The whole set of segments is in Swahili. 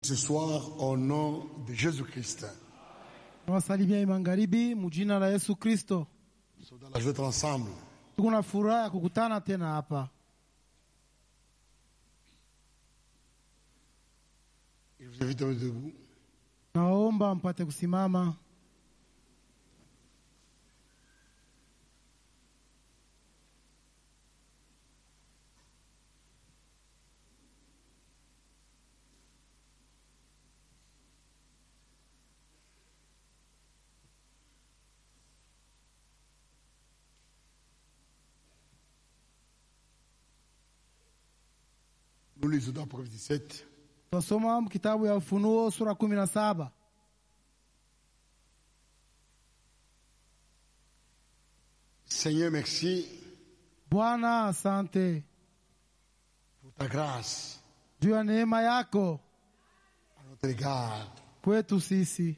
Ce soir, au nom de Jésus-Christ. Nawasalimia magharibi mjina la Yesu Kristo. Nous sommes dans la joie d'être ensemble. Tuko na furaha kukutana tena hapa. Je vous invite à vous debout. Naomba mpate kusimama. Nous lisons dans Proverbe 17. Tunasoma kitabu ya Ufunuo sura 17. Seigneur, merci Bwana, asante pour ta grâce juu ya neema yako à notre égard. kwetu sisi.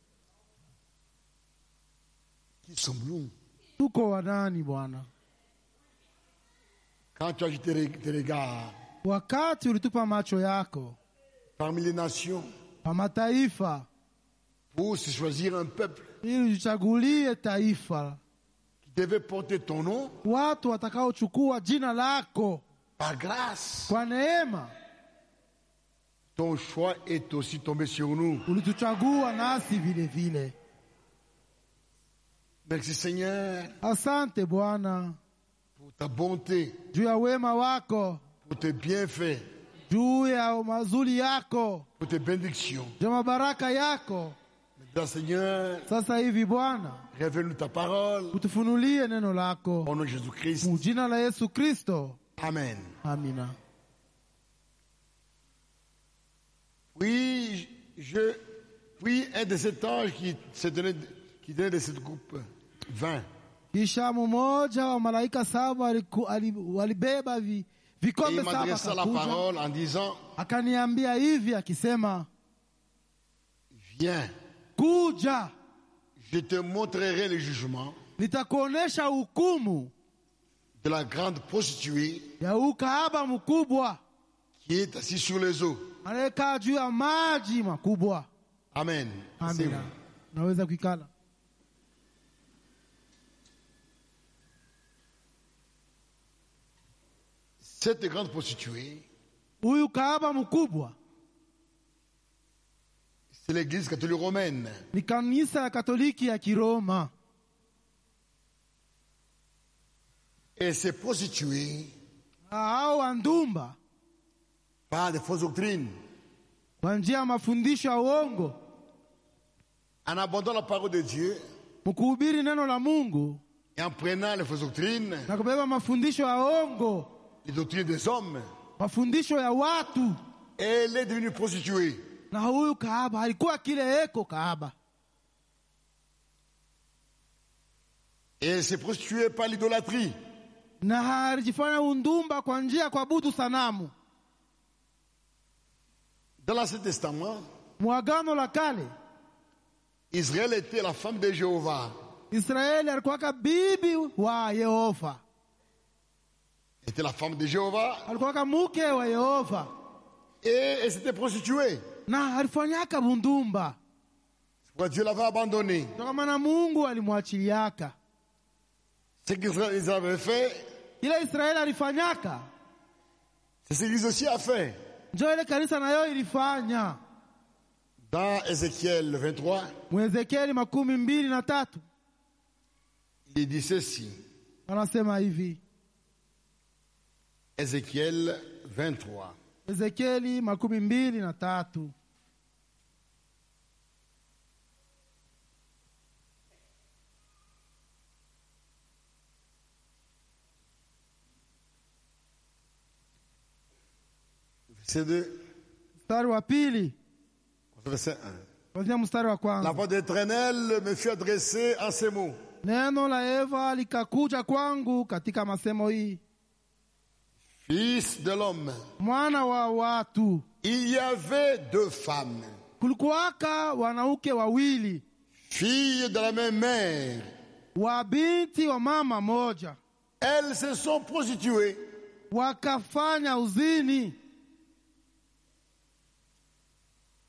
Qui sommes-nous? Tuko wanani Bwana? Quand tu as jeté tes regards Wakati ulitupa macho yako parmi les nations pa mataifa pour se choisir un peuple ili ujichagulie taifa, qui devait porter ton nom watu watakaochukua jina lako par grâce, kwa neema, ton choix est aussi tombé sur nous. ulituchagua nasi vile vile. Merci Seigneur Asante Bwana pour ta bonté, juu ya wema wako, pour tes bienfaits, juu ya mazuri yako, pour tes bénédictions. juu ya mabaraka yako. Maintenant Seigneur, Sasa hivi Bwana, révèle-nous ta parole utufunulie neno lako au nom de Jésus-Christ. mjina la Yesu Kristo. Amen. Amina. Puis un de ces anges qui donnait de cette groupe 20. Kisha mmoja wa malaika saba walibeba Et vikombe il saba, m'adressa la akakuja parole en disant, akaniambia hivi akisema, viens, kuja je te montrerai le jugement nitakuonesha hukumu de la grande prostituée ya ukahaba mkubwa qui est assise sur les eaux. anayekaa juu ya maji makubwa. Amen. Amina. Naweza kuikala. Cette grande prostituée, Huyu kahaba mkubwa c'est l'église catholique romaine. ni kanisa ya Katoliki ya Kiroma. Et ces prostituées Hao wandumba par des fausses doctrines, kwa njia ya mafundisho ya uongo, en abandonnant la parole de Dieu mkuhubiri neno la Mungu et en prenant les fausses doctrines, na kubeba mafundisho ya uongo, les doctrines des hommes, mafundisho ya watu. elle est devenue prostituée. Na huyu kahaba alikuwa kile eko kahaba, Et elle s'est prostituée par l'idolâtrie. na alijifanya undumba kwa njia ya kuabudu sanamu. Dans l'Ancien Testament, Mwagano la kale, Israël était la femme de Jéhovah. Israeli alikuwa bibi wa Yehova, Elle était la femme de Jéhovah alikuwa mke wa Yehova, et elle s'était prostituée. na alifanyaka bundumba. Pourquoi Dieu l'avait abandonnée. Ndio maana Mungu alimwachiliaka. Ce qu'ils avaient fait, Ile Israeli alifanyaka, c'est ce qu'ils aussi a fait. ndio ile kanisa nayo ilifanya. Dans Ézéchiel 23, Ezekieli 23 il dit ceci. anasema hivi. Ézéchiel 23. Ezekieli 23. Verset 2. Mstari wa pili, Verset 1. kuanzia mstari wa La kwanza. voix de l'Éternel me fut adressée en ces mots. Neno la Eva likakuja kwangu katika masemo hii: Fils de l'homme, mwana wa watu, il y avait deux femmes, kulikuwaka wanauke wawili, filles de la même mère. wa binti wa mama moja. Elles se sont prostituées. Wakafanya uzini.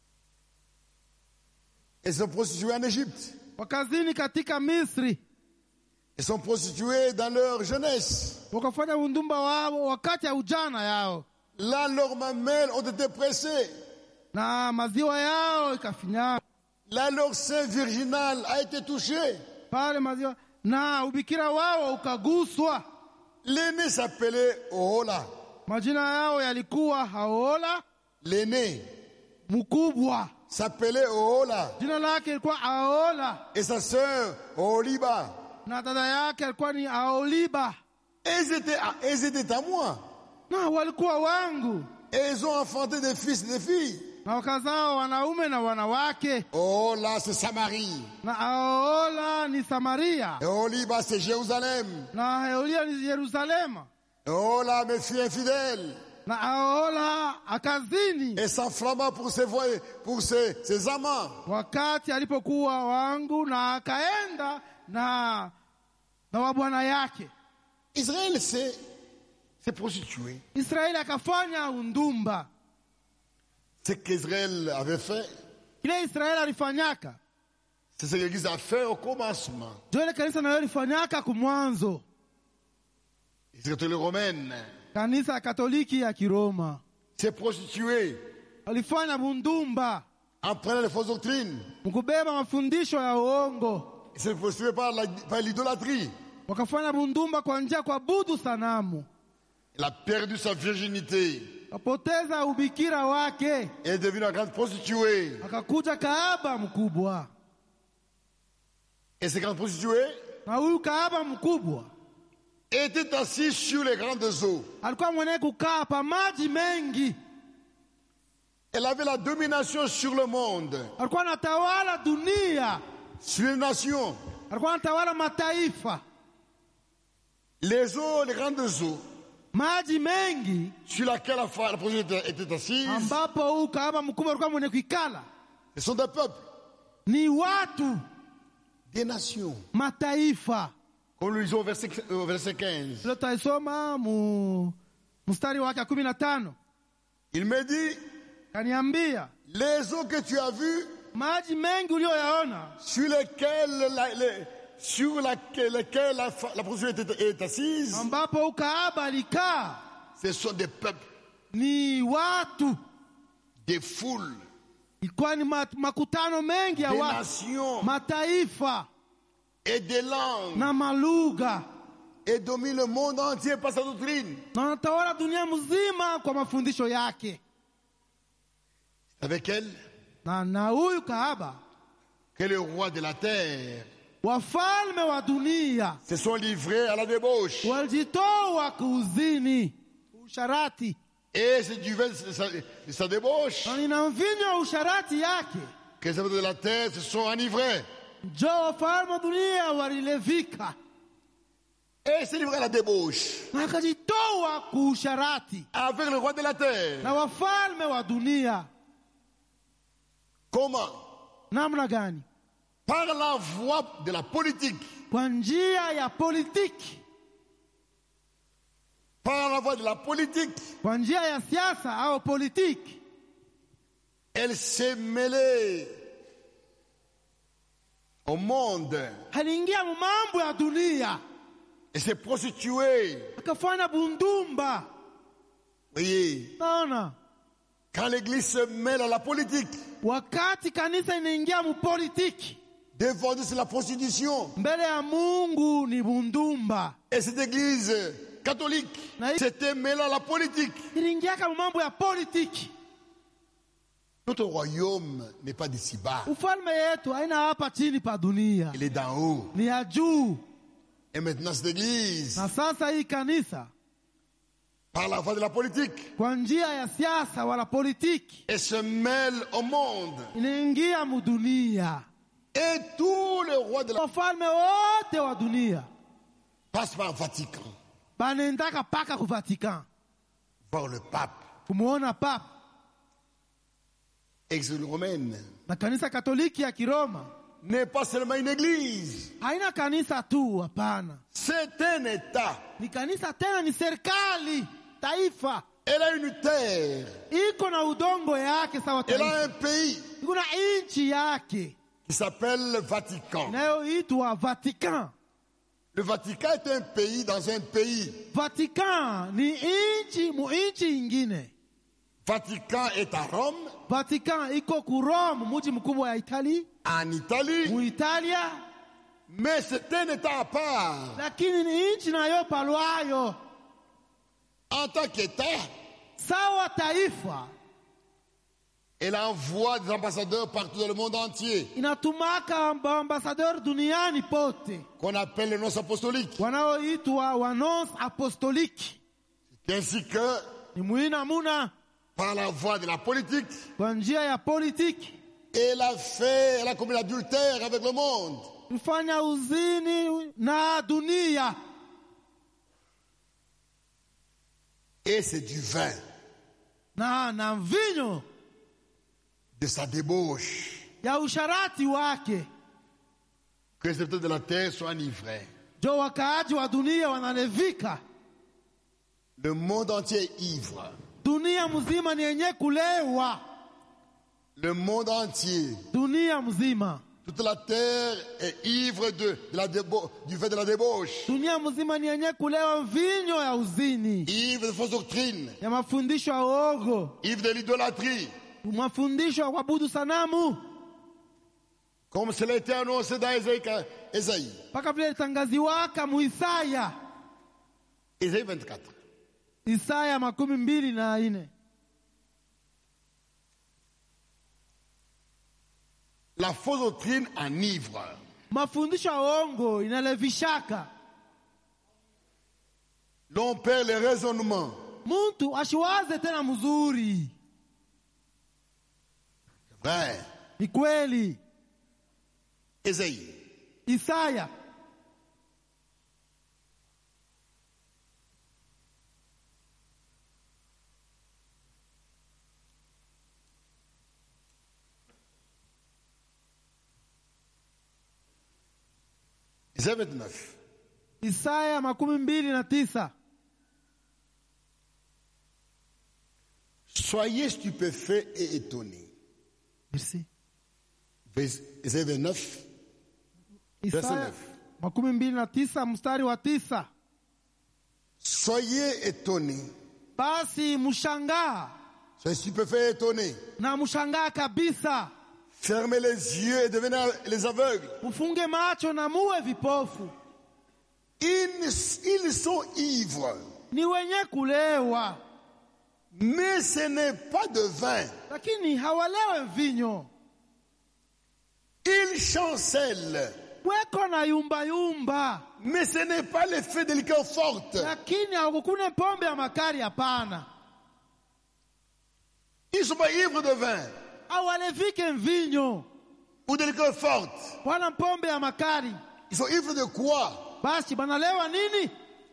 Ils sont prostitués en Égypte. wakazini katika Misri, Ils sont prostitués dans leur jeunesse. wakafanya undumba wao wakati ya ujana yao, Là, leurs mamelles ont été pressées. na maziwa yao ikafinyana Là, leur sein virginal a été touché. pale maziwa, na ubikira wao ukaguswa. L'aîné s'appelait Ohola. Majina yao yalikuwa Haola, L'aîné mkubwa s'appelait Ohola. jina lake ilikuwa Aola, Et sa sœur Oholiba. na dada yake alikuwa ni Aoliba, Elles étaient à moi. na walikuwa wangu, Et ils ont enfanté des fils et des filles. na wakazao wanaume na wanawake. Ohola, c'est Samarie. Na Aola ni Samaria, Et Oholiba, c'est Jérusalem. na Aolia ni Yerusalema, Ohola, mes filles infidèles. na Aola akazini Et s'enflamma pour ses amants. wakati alipokuwa wangu, na akaenda na wa bwana yake. Israël s'est prostitué. Israeli akafanya undumba. Ce qu'Israël avait fait, Kile Israeli alifanyaka c'est ce que l'Église a fait au commencement. ndio ile kanisa nayo lifanyaka kumwanzo, L'Église catholique romaine kanisa ya Katoliki ya Kiroma s'est prostituée alifanya bundumba en prenant les fausses doctrines. mkubeba mafundisho ya uongo, Il s'est prostitué par l'idolâtrie. wakafanya bundumba kwa njia kwa budu sanamu, Il a perdu sa virginité. kapoteza ubikira wake, Il est devenu une grande prostituée. akakuja kahaba mkubwa. Et ces grandes prostituées Na huyu kahaba mkubwa étaient assis sur les grandes eaux. alikuwa mwenye kukaa pa maji mengi, Elle avait la domination sur le monde, alikuwa anatawala dunia, sur les nations. alikuwa anatawala mataifa. Les eaux, les grandes eaux, Maji mengi sur laquelle la prostituée était assise, ambapo huyu kahaba mkubwa alikuwa mwenye kuikala ce sont des peuples, ni watu, des nations. mataifa. Comme nous lisons au verset 15. Leo taisoma mstari wake 15. Il me dit, Kaniambia, les eaux que tu as vues, maji mengi ulioyaona sur lesquelles la prostituée est assise, ambapo ukahaba alikaa ce sont des peuples, ni watu, des foules, ilikuwa ni makutano mengi ya des watu, nations mataifa et des langues, na malugha, et domine le monde entier par sa doctrine. na anatawala dunia mzima kwa mafundisho yake. Avec elle, Na huyu kahaba, que le roi de la terre wafalme wa dunia se sont livrés à la débauche. walijitoa kuuzini, usharati, Et c'est du vin de sa débauche na nina mvinyo wa usharati yake, que les habitants de la terre se sont enivrés. njo wafalme wa dunia walilevika, Et se livrés à la débauche na akajitoa kuusharati avec le roi de la terre. na wafalme wa dunia. Comment? Namna gani? Par la voie de la politique. Kwa njia ya politiki, Par la voie de la politique, kwa njia ya siasa au politiki. elle s'est mêlée au monde Aliingia mambo ya dunia, et s'est prostituée. akafanya bundumba. Voyez, Naona quand l'église se mêle à la politique, wakati kanisa inaingia mu politiki, devant Dieu c'est la prostitution. mbele ya Mungu ni bundumba. Et cette église catholique s'était mêlée à la politique. Iliingiaka mambo ya politiki. Notre royaume n'est pas d'ici bas, Ufalme yetu haina hapa chini pa dunia, il est d'en haut. ni ya juu. Et maintenant cette église, Na sasa hii kanisa par la voie de la politique, kwa njia ya siasa wala politiki elle se mêle au monde. inaingia mu dunia. Et tous les rois de la Wafalme wote wa dunia passent par le Vatican, banaendaka paka ku Vatican voir le pape. kumuona papa. Église romaine Na kanisa Katoliki ya Kiroma n'est pas seulement une église, haina kanisa tu, hapana, c'est un État. ni kanisa tena, ni serikali, taifa. Elle a une terre, Iko na udongo yake sawa elle taifa, a un pays, iko na inchi yake, qui s'appelle le Vatican. inayoitwa Vatican. Le Vatican est un pays dans un pays. Vatican ni inchi mu inchi ingine. Vatican est à Rome, Vatican iko ku Rome, mji mkubwa ya Italy, en Italie, mu Italia, mais c'est un État à part. lakini ni inchi nayo palwayo. En tant qu'État, Sawa taifa, elle envoie des ambassadeurs partout dans le monde entier, inatumaka ambassadeur duniani pote, qu'on appelle les nonces apostoliques. wanaoitwa wanons apostoliki. C'est ainsi que, Ni muinamuna par la voie de la politique, kwa njia ya politiki elle a commis l'adultère avec le monde. kufanya uzini na dunia, Et c'est du vin, na mvinyo de sa débauche, ya usharati wake, que les habitants de la terre soient enivrés. jo wakaaji wa dunia wanalevika. Le monde entier est ivre. Dunia mzima ni yenye kulewa, Le monde entier, dunia mzima, toute la terre est ivre du vin de la débauche, dunia mzima ni yenye kulewa mvinyo ya uzini, ivre de fausses doctrines, ya mafundisho ya uongo, ivre de l'idolâtrie, mafundisho ya kuabudu sanamu, comme cela a été annoncé dans Ésaïe. mpaka vile litangaziwaka mu Isaya, Ésaïe 24. Isaya 24. La fausse doctrine enivre. Mafundisho ya uongo inalevishaka. L'on perd le raisonnement. Muntu ashiwaze tena mzuri. Vrai. Ni kweli. Ésaïe. Isaya. Ésaïe 29. Isaya 29. Soyez stupéfaits et étonnés. Merci. Ésaïe 29. Isaya 29 mstari wa 9. Soyez étonnés. Basi mshangaa Soyez stupéfaits et étonnés. na mshangaa kabisa. Fermez les yeux et devenez les aveugles. Mfunge macho na muwe vipofu. Ils sont ivres. Ni wenye kulewa, Mais ce n'est pas de vin. lakini hawalewe mvinyo. Ils chancellent. Weko na yumba yumba, Mais ce n'est pas l'effet de liqueur forte. lakini hawakukune pombe ya makari, hapana. Ils ne sont pas ivres de vin Hawalevike mvinyo ou de liqueur forte. wala pombe ya makari. Ils sont ivres de quoi? Basi banalewa nini?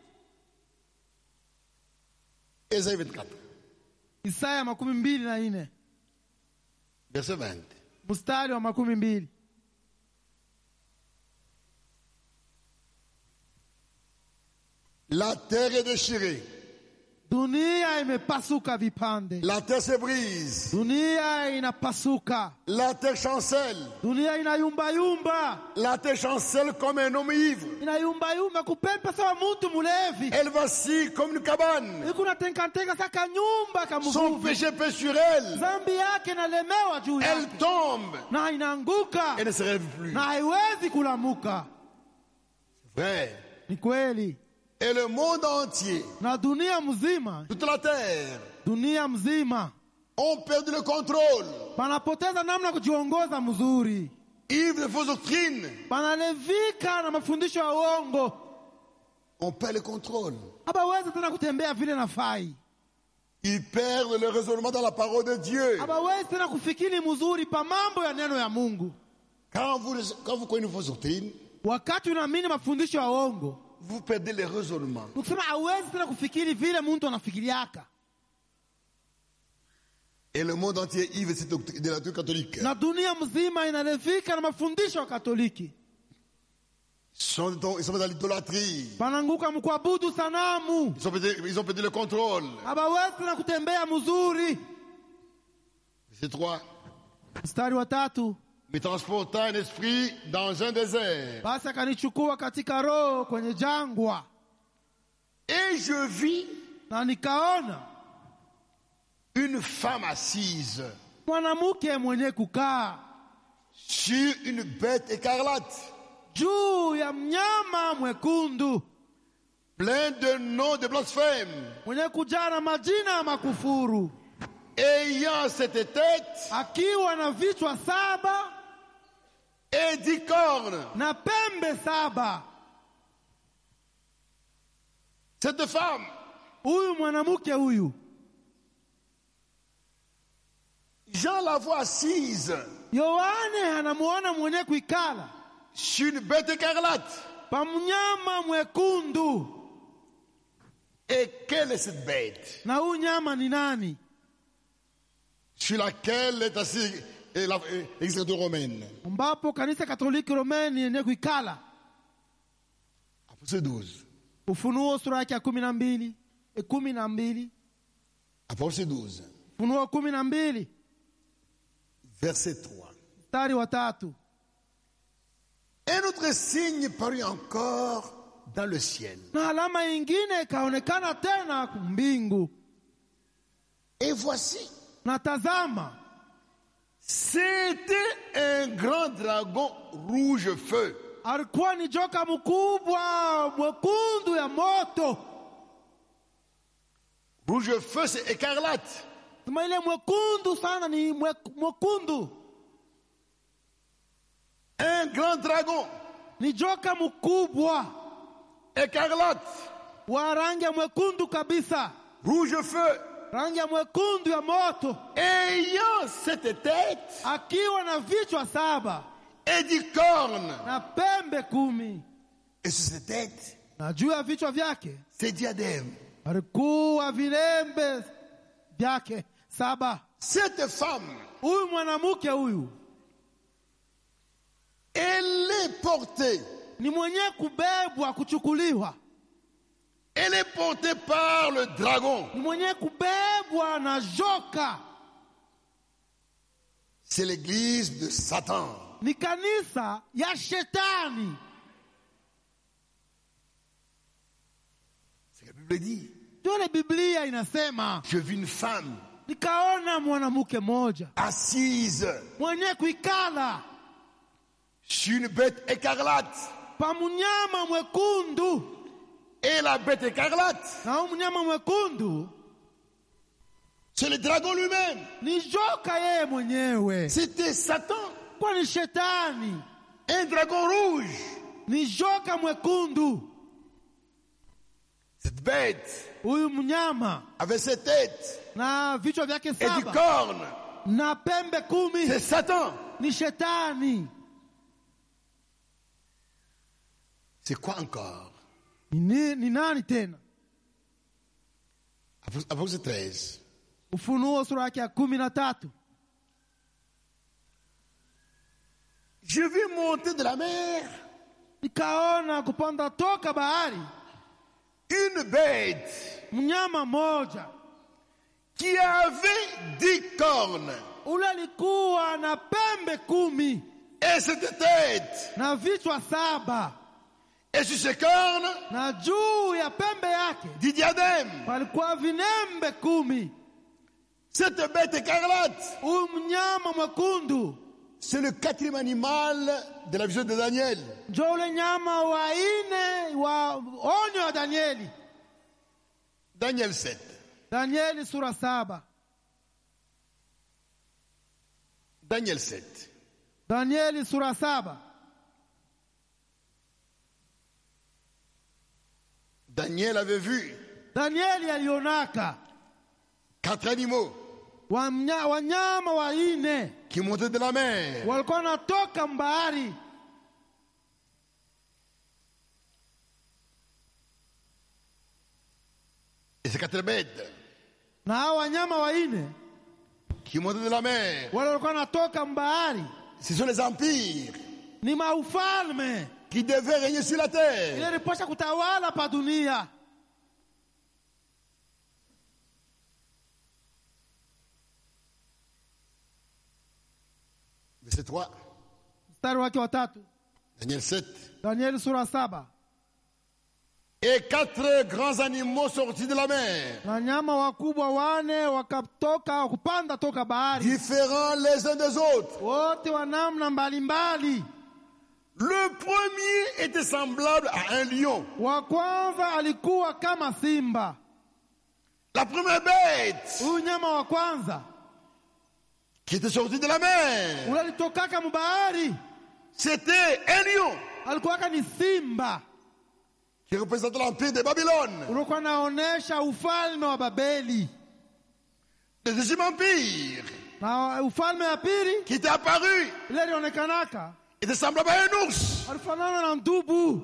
Ésaïe 24, Isaya 24 verset 20. mstari wa 12. La terre est déchirée. Dunia imepasuka vipande. La terre se brise. Dunia inapasuka. La terre chancelle. Dunia inayumba yumba. La terre chancelle comme un homme ivre. Inayumba yumba kupepa sawa mtu mulevi. Elle vacille comme une cabane. Ikuna tenka saka nyumba Son kamuvuvi. péché pèse sur elle. Zambi yake nalemewa juu Elle yake. tombe Na inaanguka. et ne se rêve plus. Na haiwezi kulamuka. Vrai. Ni kweli. Et le monde entier, Na dunia mzima, toute la terre, dunia mzima ont perdu le contrôle. panapoteza namna kujiongoza mzuri. Ivres de fausses doctrines, Panalevika na mafundisho ya uongo. on perd le contrôle. Habawezi tena kutembea vile nafai. Ils perdent le raisonnement dans la parole de Dieu. Habawezi tena kufikiri mzuri pa mambo ya neno ya Mungu. Quand vous connaissez une fausse doctrine, Wakati unaamini mafundisho ya uongo, vous perdez le raisonnement. ukisema hauwezi tena kufikiri vile mtu anafikiriaka. Et le monde entier est ivre de la doctrine catholique. Na dunia mzima inalevika na mafundisho ya Katoliki. Ils sont dans l'idolâtrie. Pananguka mkuabudu sanamu. Ils ont perdu le contrôle. Habawezi tena kutembea mzuri. C'est 3. Mstari wa 3. me transporta un esprit dans un désert. Basi akanichukua katika roho kwenye jangwa, Et je vis na nikaona une femme assise mwanamke mwenye kukaa sur une bête écarlate, juu ya mnyama mwekundu, plein de noms de blasphème, mwenye kujaa na majina ya makufuru, ayant cette tête akiwa na vichwa 7 et 10 cornes. na pembe 7. Cette femme, Huyu mwanamke huyu, Jean la voit assise Yohane anamuona mwenye kuikala sur une bête écarlate. pa mnyama mwekundu. Et quelle est cette bête Na huyu nyama ni nani? sur laquelle est assis l'Église romaine? Ambapo kanisa Katoliki Romani yenye kuikala. Apocalypse 12. Ufunuo sura yake ya 12. Apocalypse 12. Ufunuo 12 Verset 3. mstari wa 3. Un autre signe parut encore dans le ciel. Na alama ingine ikaonekana tena mbingu. Et voici, Na tazama, c'était un grand dragon rouge feu, alikuwa ni joka mkubwa mwekundu ya moto. rouge feu c'est écarlate. Sema ile mwekundu sana ni mwekundu. Un grand dragon Ni joka mkubwa écarlate, wa rangi ya mwekundu kabisa, rouge feu, rangi ya mwekundu ya moto, ayant cette tête akiwa na vichwa 7 et 10 cornes. na pembe 10. Et sur cette tête, Na juu ya vichwa vyake c'est diadème. alikuwa vilembe vyake 7. Cette femme, Huyu mwanamke huyu elle est portée. ni mwenye kubebwa, kuchukuliwa. Elle est portée par le dragon. Ni mwenye kubebwa na joka. C'est l'église de Satan. Ni kanisa ya shetani. C'est ce que la Bible dit. Ndio Biblia inasema. Je vis une femme Nikaona mwanamke mmoja assise mwenye kuikala sur une bête écarlate. pa mnyama mwekundu. Et la bête écarlate, Na huyu mnyama mwekundu c'est le dragon lui-même. ni joka yeye mwenyewe. C'était Satan. Kwa ni shetani. Un dragon rouge. Ni joka mwekundu. Cette bête Huyu mnyama avait ses têtes na vichwa vyake et 10 7 cornes. na pembe 10. C'est Satan. Ni shetani. C'est quoi encore? Ni nani tena? Apocalypse 13. Ufunuo sura yake ya 13. Je vis monter de la mer Nikaona kupanda toka bahari une bête mnyama mmoja qui avait 10 cornes. ule alikuwa na pembe 10 Et cette tête. na vichwa 7, Et sur ses cornes, na juu ya pembe yake dit diadème. palikuwa vinembe 10. Cette bête écarlate, Huyu mnyama mwekundu c'est le 4e animal de la vision de Daniel. ndio ule nyama wa 4 wa onyo wa Danieli. Daniel 7. Danieli sura 7. Daniel 7. Danieli sura 7. Daniel avait vu Danieli alionaka 4 animaux wanyama wa 4 qui montaient de la mer. walikuwa natoka mbahari. Et ces 4 bêtes Na hao wanyama wa 4 qui montaient de la mer, wale walikuwa natoka mbahari ce sont les empires ni maufalme qui devaient régner sur la terre. ile ilipasha kutawala pa dunia. Verset 3. mstari wake wa 3. Daniel 7. Danieli sura 7. Et 4 grands animaux sortis de la mer, Na nyama wakubwa 4 wakatoka kupanda toka bahari, différents les uns des autres. wote wa namna mbalimbali. Le premier était semblable à un lion. Wa kwanza alikuwa kama simba. La première bête Huyu nyama wa kwanza qui était sortie de la mer, ule alitokaka mbahari, c'était un lion alikuwa ni simba, qui représentait l'empire de Babylone. ulikuwa naonesha ufalme wa Babeli. Le deuxième empire Na ufalme wa pili qui était apparu ile ilionekanaka était semblable à un ours. alifanana na ndubu.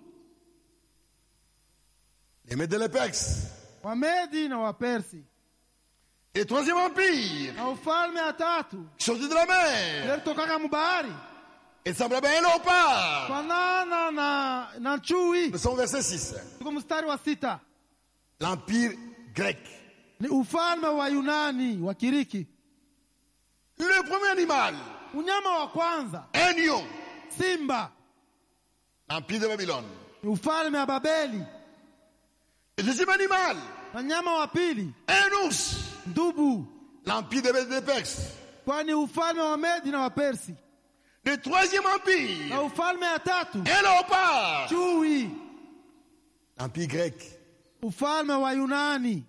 Les Mèdes et les Perses. Wamedi na Wapersi. Et le troisième empire Na ufalme wa tatu qui sortit de la ile mer ilitokaka mbahari, était semblable à un léopard. fanana na chui. Nous sommes au verset 6. Tuko mstari wa 6. L'empire grec. Ni ufalme wa Yunani wa Kiriki. Le premier animal, Unyama wa kwanza un lion, simba, l'empire de Babylone. ni ufalme wa Babeli. Le deuxième animal, Na nyama wa pili un ours, ndubu, l'empire des Mèdes et des Perses. kwani ufalme wa Medi na Wapersi. Le troisième empire, Na ufalme wa tatu un léopard, chui, l'empire grec. ufalme wa Yunani.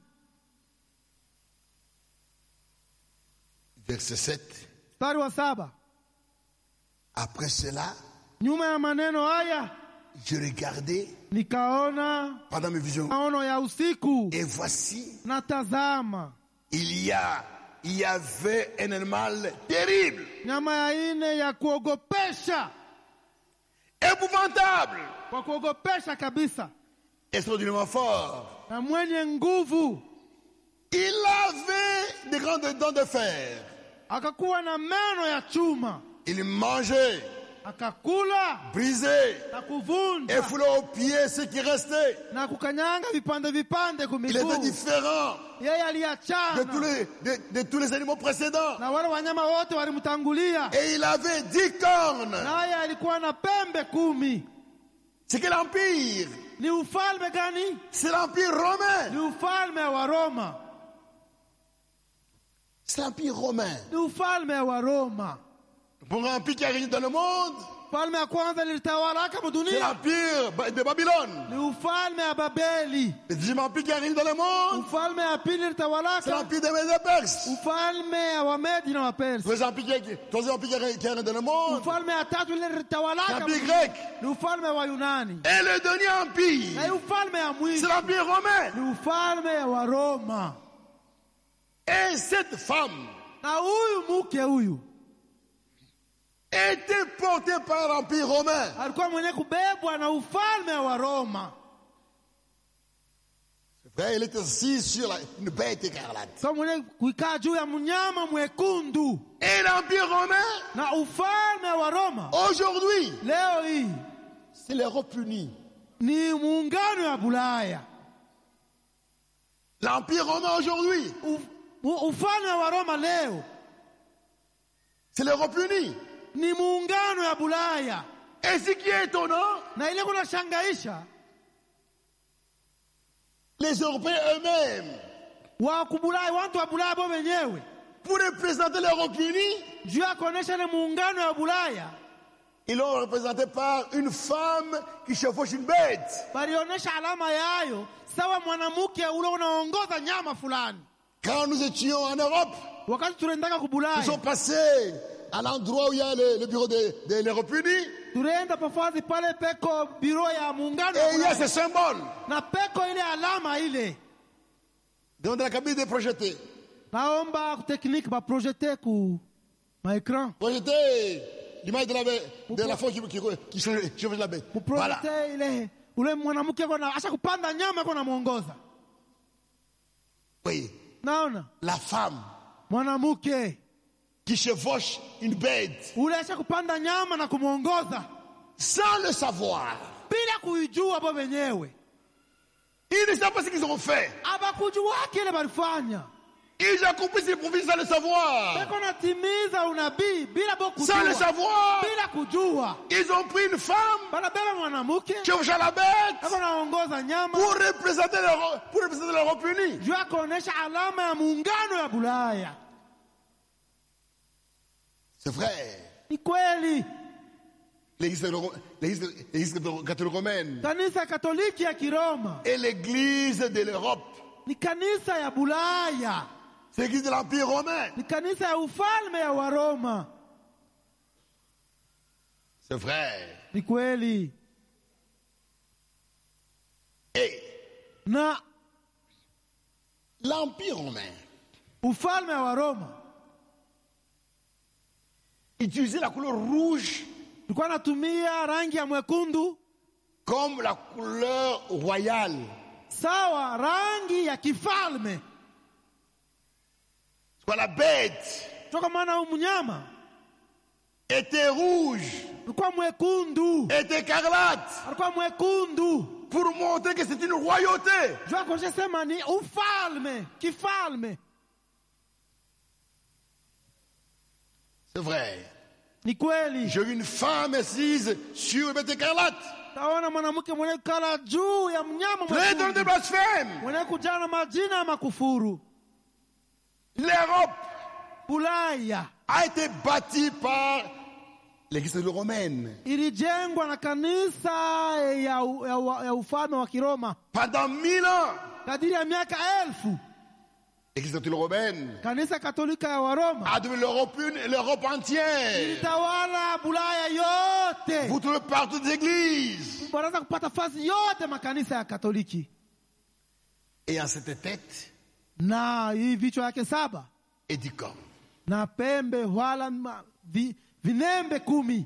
Verset 7. Mstari wa 7. Après cela, Nyuma ya maneno haya je regardais nikaona pendant mes visions. maono ya usiku, Et voici, na tazama, il y avait un animal terrible, nyama ya ine ya kuogopesha, épouvantable, kwa kuogopesha kabisa, extraordinairement fort. na mwenye nguvu. Il avait des grandes dents de fer. Akakuwa na meno ya chuma, Il mangeait, akakula brisait na et kuvunja foulait aux pieds ce qui restait. na kukanyanga vipande vipande Il était kumiguu. différent Yeye de aliachana tous les animaux précédents. na wale wanyama wote walimtangulia, Et il avait 10 cornes. naye alikuwa na pembe 10. C'est quel empire? Ni ufalme gani? C'est l'empire romain. Ni ufalme wa Roma. C'est l'empire romain. Ni ufalme wa Roma. Pour un empire qui a régné dans le monde, Ufalme wa kwanza lilitawalaka c'est dunia l'empire de Babylone. ni ufalme wa Babeli. Le deuxième empire qui a régné dans le monde, Ufalme wa pili c'est lilitawalaka l'empire des Mèdes et des Perses. ufalme wa Medi na Wapersi. Le troisième empire qui a régné dans le monde, Ufalme wa tatu ile c'est lilitawalaka l'empire grec. ni ufalme wa Yunani. Et le dernier Na empire, ufalme wa c'est mwisho l'empire romain. ni ufalme wa Roma. Et cette femme Na huyu mke huyu était portée par l'empire romain. alikuwa mwenye kubebwa na ufalme wa Roma. Frère, il était assis sur une bête écarlate. Kwa mwenye kuikaa juu ya mnyama mwekundu. Et l'empire romain, Na ufalme wa Roma aujourd'hui, leo hii c'est l'Europe unie. ni muungano wa Bulaya. L'empire romain aujourd'hui, Ufalme wa Roma leo c'est l'Europe unie. ni muungano ya Bulaya. Et ce qui est étonnant, Na ile kuna shangaisha, les Européens eux-mêmes, wa kubulaya, watu wa Bulaya bo wenyewe, pour représenter l'Europe unie, juu ya kuonesha ni muungano ya Bulaya, ils l'ont représenté par une femme qui chevauche une bête. balionesha alama yayo sawa mwanamke ule unaongoza nyama fulani. Quand nous étions en Europe, Wakati tunaendaka nous kubulaya, sommes passés à l'endroit où il y a le bureau de l'Europe unie, tulienda pafazi pale peko biro ya muungano ya et il y a Bulaya, ce symbole na peko ile alama ile. dans la cabine de projeter. Naomba tekniki ba projete ku ma écran. Projeter l'image de la femme qui chevauche la bête. Voilà. Projete ile ule mwanamke kona asha kupanda nyama kona muongoza. Oui, Naona la femme mwanamke qui chevauche une bête ule asha kupanda nyama na kumuongoza sans le savoir. bila kuijua bo wenyewe. Ils ne savent pas ce qu'ils ont fait. Abakujua kile balifanya. Ils accomplissent les prophéties sans le savoir. Beko natimiza unabii bila bo kujua. Sans le savoir. Bila kujua. Ils ont pris une femme Banabeba mwanamke. qui a la bête Beko naongoza nyama. pour représenter l'Europe unie. Juu ya kuonesha alama ya muungano ya Bulaya. C'est vrai. Ni kweli. L'église catholique romaine Kanisa Katoliki ya Kiroma et l'église de l'Europe. ni kanisa ya Bulaya. C'est l'église de l'Empire romain. Ni kanisa ya ufalme ya Waroma. C'est vrai. Ni kweli. Et Na l'Empire romain ufalme ya Waroma utilisait la couleur rouge tulikuwa natumia rangi ya mwekundu comme la couleur royale. sawa rangi ya kifalme. Soit la bête Toka maana mnyama était rouge, alikuwa mwekundu, était écarlate, alikuwa mwekundu pour montrer que c'est une royauté. jua koshe sema ni ufalme, kifalme. C'est vrai. Ni kweli. J'ai vu une femme assise sur une bête écarlate. Taona mwanamke mwenye kala juu ya mnyama Plein de mwekundu blasphème. mwenye kujana na majina ya makufuru. L'Europe Bulaya a été bâtie par l'église romaine ilijengwa na kanisa ya ufalme wa Kiroma pendant 1000 ans. kadiri ya miaka 1000. L'église romaine Kanisa Katolika ya Waroma a devenu l'Europe entière. ilitawala Bulaya yote. Vous trouvez partout des églises. Baraza kupata fasi yote makanisa ya Katoliki. Et en cette tête, Na hii vichwa yake 7 et du corps. na pembe wala vinembe 10.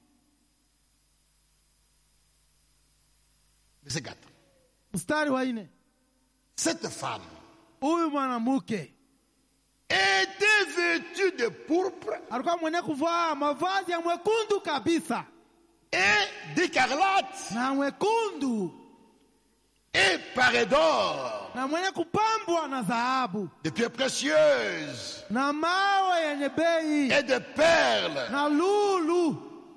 Verset 4. Mstari wa 4. Cette femme Huyu mwanamke était vêtue de pourpre alikuwa mwenye kuvaa mavazi ya mwekundu kabisa et d'écarlate na mwekundu et parée d'or, na mwenye kupambwa na dhahabu de pierres précieuses na mawe yenye bei et de perles. na lulu.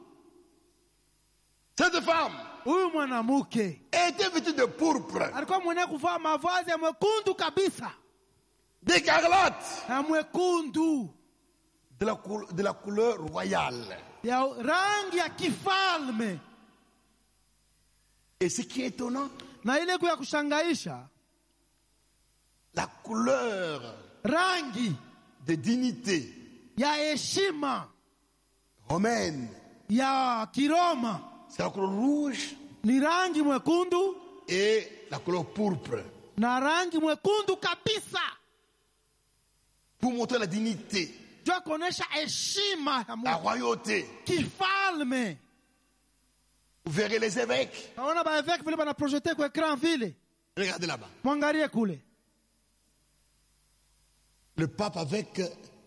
Cette femme Huyu mwanamke était vêtue de pourpre, alikuwa mwenye kuvaa mavazi ya mwekundu kabisa d'écarlate, na mwekundu de la couleur royale. ya rangi ya kifalme. Et ce qui est étonnant, Na ile ya kushangaisha, la couleur rangi de dignité ya heshima romaine, ya Kiroma c'est la couleur rouge ni rangi mwekundu et la couleur pourpre, na rangi mwekundu kabisa, pour montrer la dignité, jua kuonesha heshima ya la Mungu, royauté. kifalme. Vous verrez les évêques. Naona baevêque vile bana projete kwa ekran vile, Regardez là-bas. mwangalie kule, Le pape avec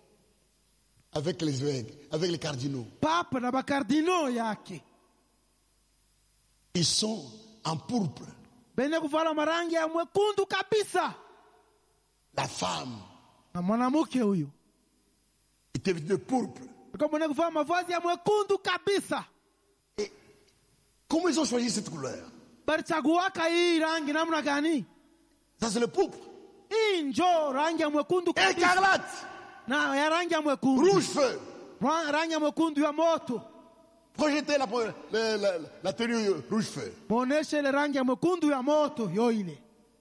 les évêques, avec les cardinaux. papa na bakardino yake Ils sont en pourpre. bene kuvala marangi ya mwekundu kabisa. La femme Na mwanamke huyu était vêtue de pourpre. alikuwa mwenye kuvaa mavazi ya mwekundu kabisa. Et comment ils ont choisi cette couleur? Balichaguaka hii rangi namna gani? Ça, c'est le pourpre. Hii njo rangi ya mwekundu kabisa, Écarlate, na ya rangi ya mwekundu, rouge feu. rangi ya mwekundu ya moto. Projetez la tenue rouge feu. Muoneshe ile rangi ya mwekundu ya moto yo ile.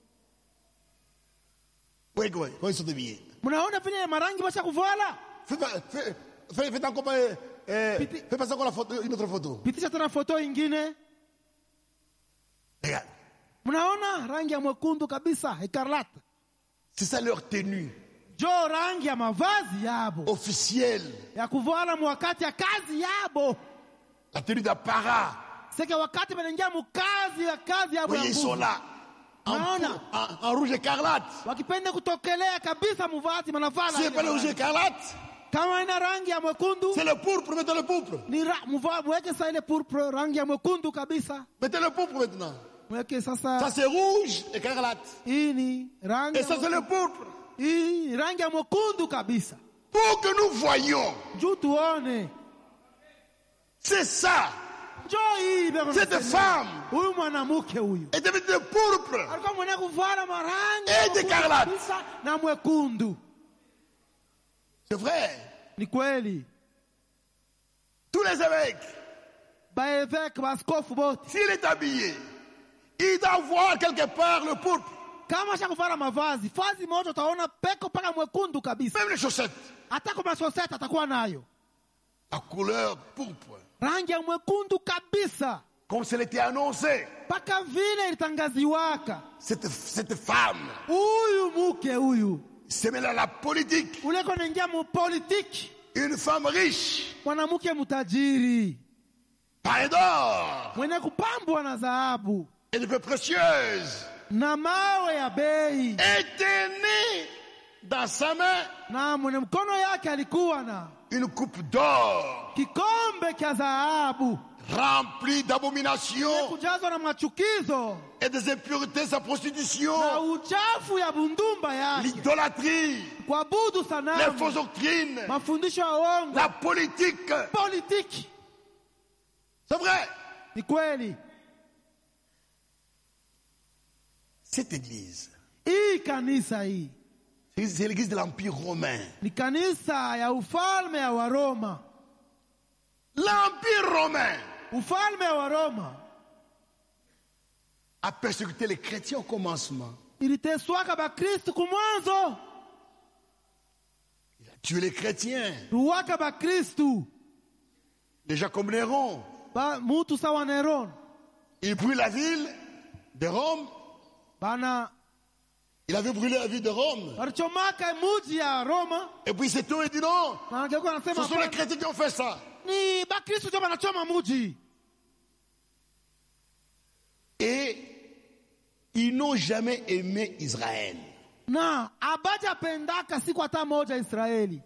Oui, comment ils sont habillés. Mnaona vile marangi basha kuvala? Faites encore faites passer encore une autre photo. Pitisha tena foto ingine. Regarde. Mnaona rangi ya mwekundu kabisa, écarlate. C'est ça leur tenue Jo rangi ya mavazi yabo officielle. ya kuvala wakati ya kazi yabo. La tenue d'apparat. Seke wakati wanaingia mukazi ya kazi yabo. Oui, ils sont là. En rouge écarlate. Wakipenda kutokelea kabisa muvazi manavala. C'est pas le rouge écarlate. Kama ina rangi ya mwekundu, C'est le pourpre, mettez le pourpre. ni mweke sasa ile purple rangi ya mwekundu kabisa. Mettez le pourpre maintenant. Mweke Ça sasa c'est rouge écarlate. hii ni rangi Et ya ça c'est le pourpre. hii rangi ya mwekundu kabisa, pour que nous voyions. juu tuone. C'est ça. Njoo hii bego Cette nasema. femme Huyu mwanamke huyu est devenue de pourpre alikuwa mwenye kuvala marangi et d'écarlate. kabisa na mwekundu. C'est vrai. Ni kweli. Tous les évêques, Baevêque, baskofu bote, s'il est habillé, il doit voir quelque part le pourpre. kama shakuvala mavazi, fazi moja utaona peko paka mwekundu kabisa. Même les chaussettes, Hata kwa masoseta atakuwa nayo. la couleur pourpre. Rangi ya mwekundu kabisa. Comme cela était annoncé. Paka vile ilitangaziwaka. Cette femme Huyu muke huyu. s'est mêlée à la politique. Ule kona ingia mu politiki. Une femme riche, Mwanamke mutajiri. parée d'or Mwenye kupambwa na dhahabu. et de pierres précieuses, Na mawe ya bei. était née dans sa main Na mwenye mkono yake alikuwa na une coupe d'or kikombe cha dhahabu. remplie d'abominations Kujazwa na machukizo. et des impuretés, sa prostitution, Na uchafu ya bundumba yake. l'idolâtrie, Kuabudu les sanamu. fausses doctrines, Mafundisho ya uongo. la politique. Politiki. C'est vrai. Ni kweli. Cette église, Hii kanisa hii c'est l'église de l'Empire romain. ni kanisa ya ufalme ya Waroma. L'Empire romain Ufalme wa Roma a persécuté les chrétiens au commencement. iliteswaka bakristu kumwanzo. Il a tué les chrétiens. Ruwaka bakristu. Les gens comme Néron. Mutu sawa Neron. Il brûle la ville de Rome. Bana Il avait brûlé la ville de Rome. walichomaka muji ya Roma. Et puis c'est tout, il dit non. Na angekuwa Ce anasema sont les chrétiens qui ont fait ça. ni bakristu ndio wanachoma muji. Et ils n'ont jamais aimé Israël. Na abaja pendaka siku hata moja Israeli.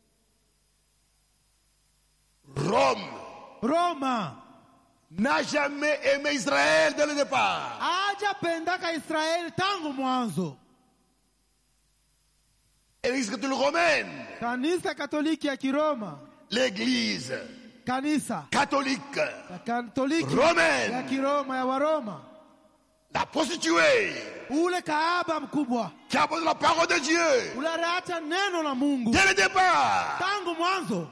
Roma N'a jamais aimé Israël dès le départ. aja pendaka Israeli tangu mwanzo. Et l'église catholique romaine, Kanisa Katoliki ya Kiroma, l'église kanisa catholique ya Katoliki romaine, ya Kiroma ya Waroma, la prostituée ule kaaba mkubwa, qui a abandonné la parole de Dieu ule aliacha neno la Mungu dès le départ. tangu mwanzo.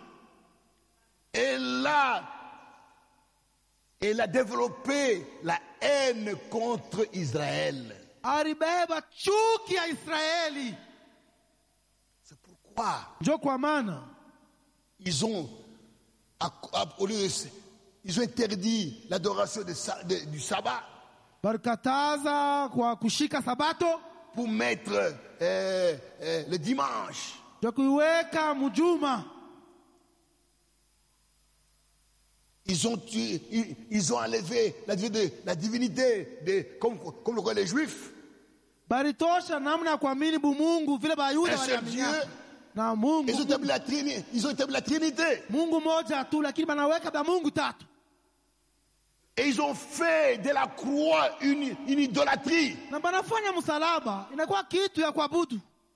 Elle a développé la haine contre Israël. Alibeba chuki ya Israeli. C'est pourquoi Njo kwa maana ils ont interdit l'adoration du sabbat balikataza kwa kushika sabato, pour mettre le dimanche. njo kuiweka mujuma. Ils ont enlevé la divinité comme le croient les Juifs. Balitosha namna ya kuamini bumungu vile Bayuda Un seul waliamini. Dieu. Na Mungu, Ils ont établi la Trinité. Mungu moja tu, lakini banaweka ba Mungu tatu. Et ils ont fait de la croix une idolâtrie. Na banafanya msalaba inakuwa kitu ya kuabudu.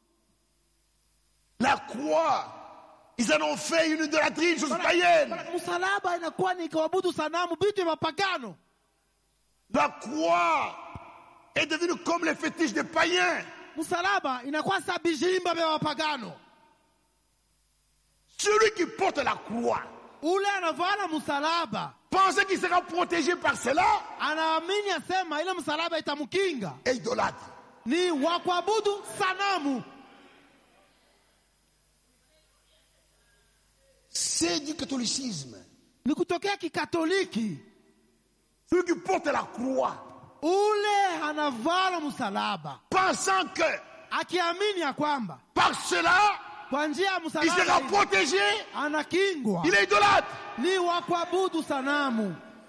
La croix, ils en ont fait une idolâtrie, une chose païenne. Msalaba inakuwa ni kuabudu sanamu, vitu vya mapagano. La croix est devenue comme les fétiches des païens. Msalaba inakuwa sa bijimba vya mapagano. Celui qui porte la croix Ule anavala msalaba pensait qu'il sera protégé par cela anaamini asema ile msalaba itamukinga. et idolâtre. Ni wa kuabudu sanamu. C'est du catholicisme. Ni kutokea kikatoliki. Celui qui porte la croix Ule anavala msalaba pensant que akiamini ya kwamba par cela kwa njia ya il sera msalaba protégé, anakingwa. il est idolâtre. Ni wa kuabudu sanamu.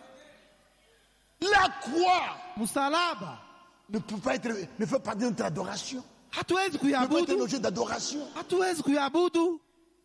La croix Msalaba ne fait pas de notre adoration. hatuwezi Ne peut pas être un kuiabudu, objet d'adoration. hatuwezi kuiabudu.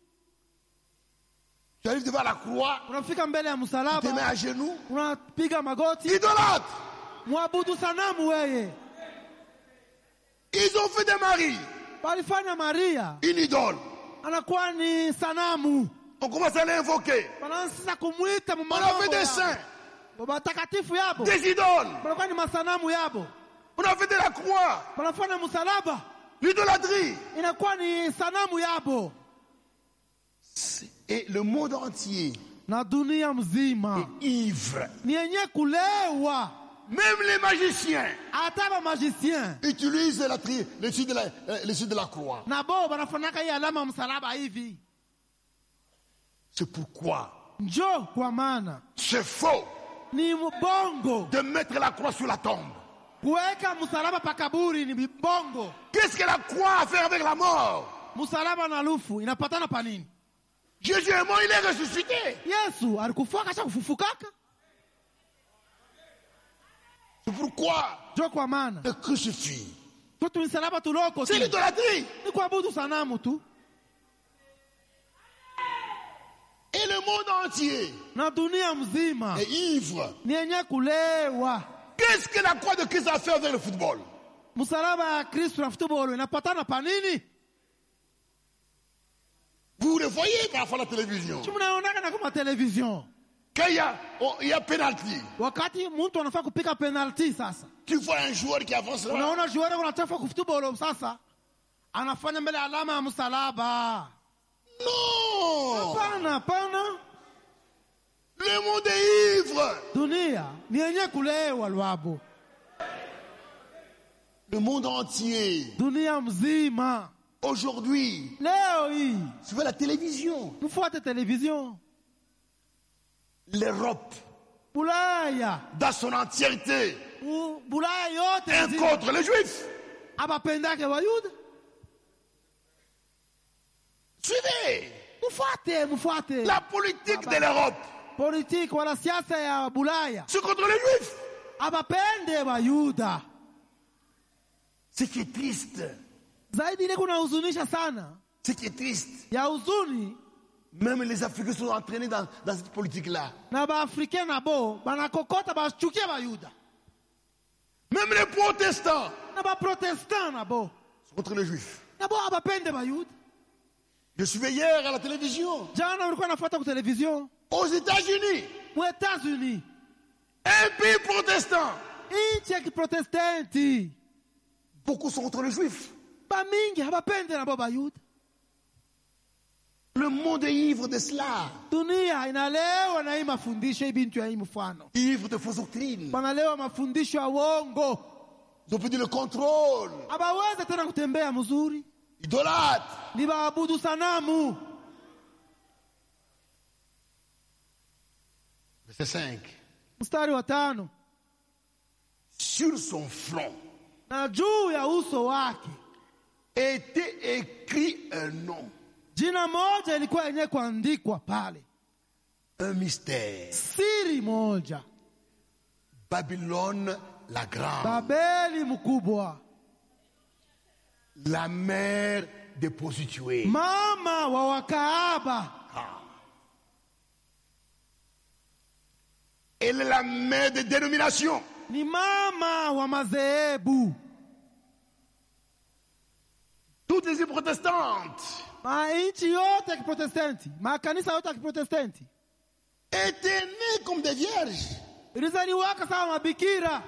Tu arrives devant la croix, Unafika mbele ya tu te mets msalaba, à genoux, unapiga magoti, idolâtre. mwabudu sanamu weye. Ils ont fait des maris walifanya Maria une idole. anakuwa ni sanamu. On commence à l'invoquer. Wanaanza kumuita On a fait des saints, watakatifu yabo. des idoles. Wanakuwa ni masanamu yabo. On a fait de la croix, Wanafanya msalaba. l'idolâtrie. Inakuwa ni sanamu yabo. Et le monde entier Na dunia mzima est ivre. ni yenye kulewa. Même les magiciens Hata ba magicien utilisent le signe de la croix. na bo banafanyaka hii alama msalaba hivi. C'est pourquoi Njo kwa maana c'est faux ni mbongo de mettre la croix sur la tombe. kuweka msalaba pa kaburi, ni mbongo. Qu'est-ce que la croix a à faire avec la mort? Msalaba na lufu inapatana pa nini? Jésus est mort, il est ressuscité. Yesu alikufa kasha kufufukaka. C'est pourquoi Njo kwa maana le crucifix, tutu msalaba tuloko c'est tu. l'idolâtrie. Ni kuabudu sanamu tu. Et le monde entier Na dunia mzima est ivre. ni yenye kulewa. Qu'est-ce que la croix de Christ a fait avec le football? Msalaba ya Kristo na football inapatana pa nini? Vous le voyez parfois à la télévision. Mnaonaka na kwa television. Quand il y a penalty, Wakati mtu anafaa kupika penalty sasa. tu vois un joueur qui avance là. Unaona joueur anatafa football sasa. Anafanya mbele alama ya msalaba. Non! Hapana. Le monde est ivre. Dunia ni yenye kulewa lwabo. Le monde entier. Dunia mzima. Aujourd'hui, Leo hii sur la télévision, mfuate television. l'Europe, Bulaya. dans son entièreté, Bulaya yote est nzima. contre les Juifs. Abapendake Wayuda. Suivez Mfuate. la politique de l'Europe. Politique wala siasa ya Bulaya. C'est contre les Juifs. Abapende Wayuda. Ce qui est triste, Zaidi ile kuna huzunisha sana. ce qui est triste, Ya huzuni, même les Africains sont entraînés dans cette politique-là. na Baafrika nabo banakokota bachukia Bayuda. Même les protestants Na Baprotestant nabo sont contre les Juifs. nabo abapende Bayuda. Je suivais hier à la télévision, Jana ulikuwa nafuata kwa television. aux États-Unis, Mu Etats-Unis, un pays protestant, nchi ya Kiprotestanti, beaucoup sont contre les Juifs. bamingi habapende nabo Bayuda. Le monde est ivre de cela. Dunia inalewa na hii mafundisho, hii bintu ya hii mfano. Ivre de fausses doctrines. Banalewa mafundisho ya uongo. Ils ont perdu le contrôle. Abaweze tena kutembea mzuri. Idolâtres. Ni baabudu sanamu. Verset 5. Mstari wa 5. Sur son front Na juu ya uso wake était écrit un nom, jina moja ilikuwa yenye kuandikwa pale. un mystère. Siri moja. Babylone la grande, Babeli mkubwa. la mère des prostituées. Mama wa wakaaba. Elle est la mère des dénominations. Ni mama wa madhehebu. Toutes les protestantes Nchi yote ya Kiprotestanti, makanisa yote ya Kiprotestanti étaient nées comme des vierges. ilizaliwaka sawa mabikira.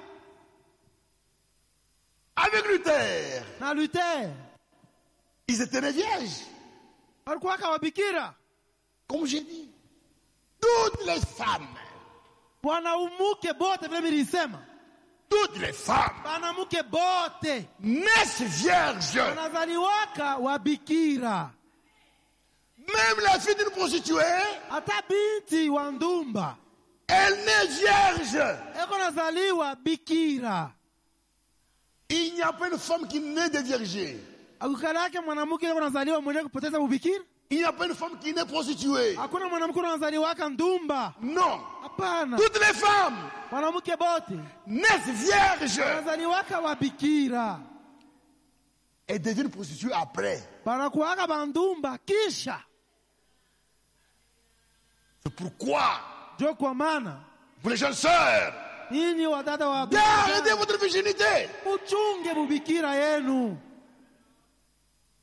Avec Luther, Na Luther ils étaient des vierges. walikuwaka wabikira. Comme j'ai dit, toutes les femmes, Wanaume bote vile nilisema, toutes les femmes banamuke bote naissent vierges. wanazaliwaka wabikira. Même la fille d'une prostituée, Hata binti wa ndumba elle naît vierge. eko nazaliwa bikira. Il n'y a pas une femme qui naît de vierge. Akukalake mwanamke eko nazaliwa mwenye kupoteza ubikira. Il n'y a pas une femme qui naît prostituée. Hakuna mwanamke anazaliwaka ndumba. Non. Hapana. Toutes les femmes Mwanamke bote naissent vierges wanazaliwaka wabikira. et deviennent prostituées après. Banakuwaka bandumba kisha. C'est pourquoi, Jo kwa maana pour les jeunes sœurs, nyinyi wadada wa gardez votre virginité. uchunge bubikira yenu.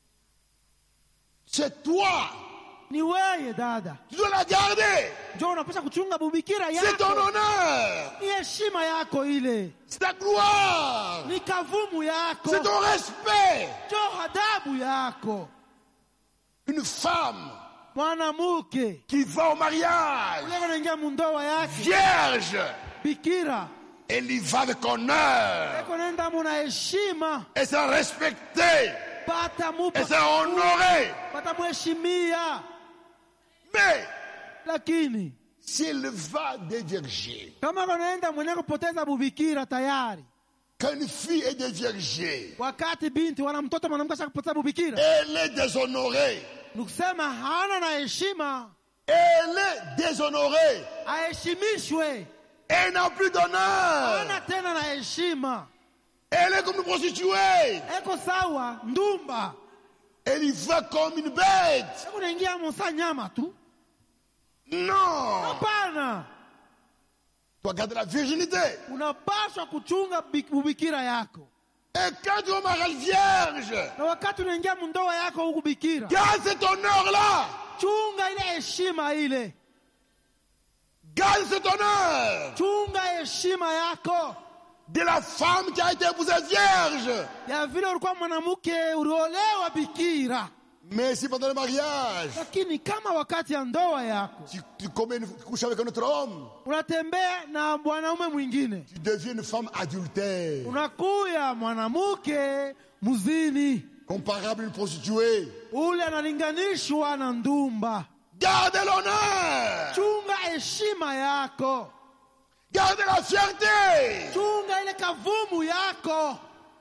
C'est toi. Ni wewe dada, Tu dois la garder. ndio unapaswa kuchunga bubikira C'est ton yako. honneur. Ni heshima yako ile, C'est ta gloire. ni kavumu yako, C'est ton respect. ndio adabu yako. Une femme Mwanamke qui va au mariage, ule anaingia mundoa yake vierge, bikira, elle y va avec honneur. eko nenda muna heshima, Elle sera respectée. batamupa, Elle sera honorée. batamuheshimia. Mais Lakini si elle va dévierger, kama kanaenda mwenye kupoteza bubikira tayari, quand une fille est déviergée, wakati binti wana mtoto mwanamke ashakupoteza bubikira, elle est déshonorée. nikusema hana na heshima, Elle est déshonorée. aheshimishwe. Elle n'a plus d'honneur. Hana tena na heshima, Elle est comme une prostituée. eko sawa ndumba, Elle y va comme une bête. eko naingia musa nyama tu. Non. Hapana, Tu dois garder la virginité. unapaswa kuchunga bubikira yako, Et quand tu vas au mariage vierge, na wakati unaingia mundoa yako huku bikira, garde cet honneur-là. chunga ile heshima ile, Garde cet honneur chunga heshima yako de la femme qui a été épousée vierge. ya vile ulikuwa mwanamke uliolewa bikira. Mais si pendant le mariage, Lakini kama wakati ya ndoa yako tu couches avec un autre homme, unatembea na mwanaume mwingine, tu deviens une femme adultère, unakuya mwanamke muzini, comparable à une prostituée. ule analinganishwa na ndumba. Gardez l'honneur. Chunga heshima yako, Gardez la fierté. chunga ile kavumu yako.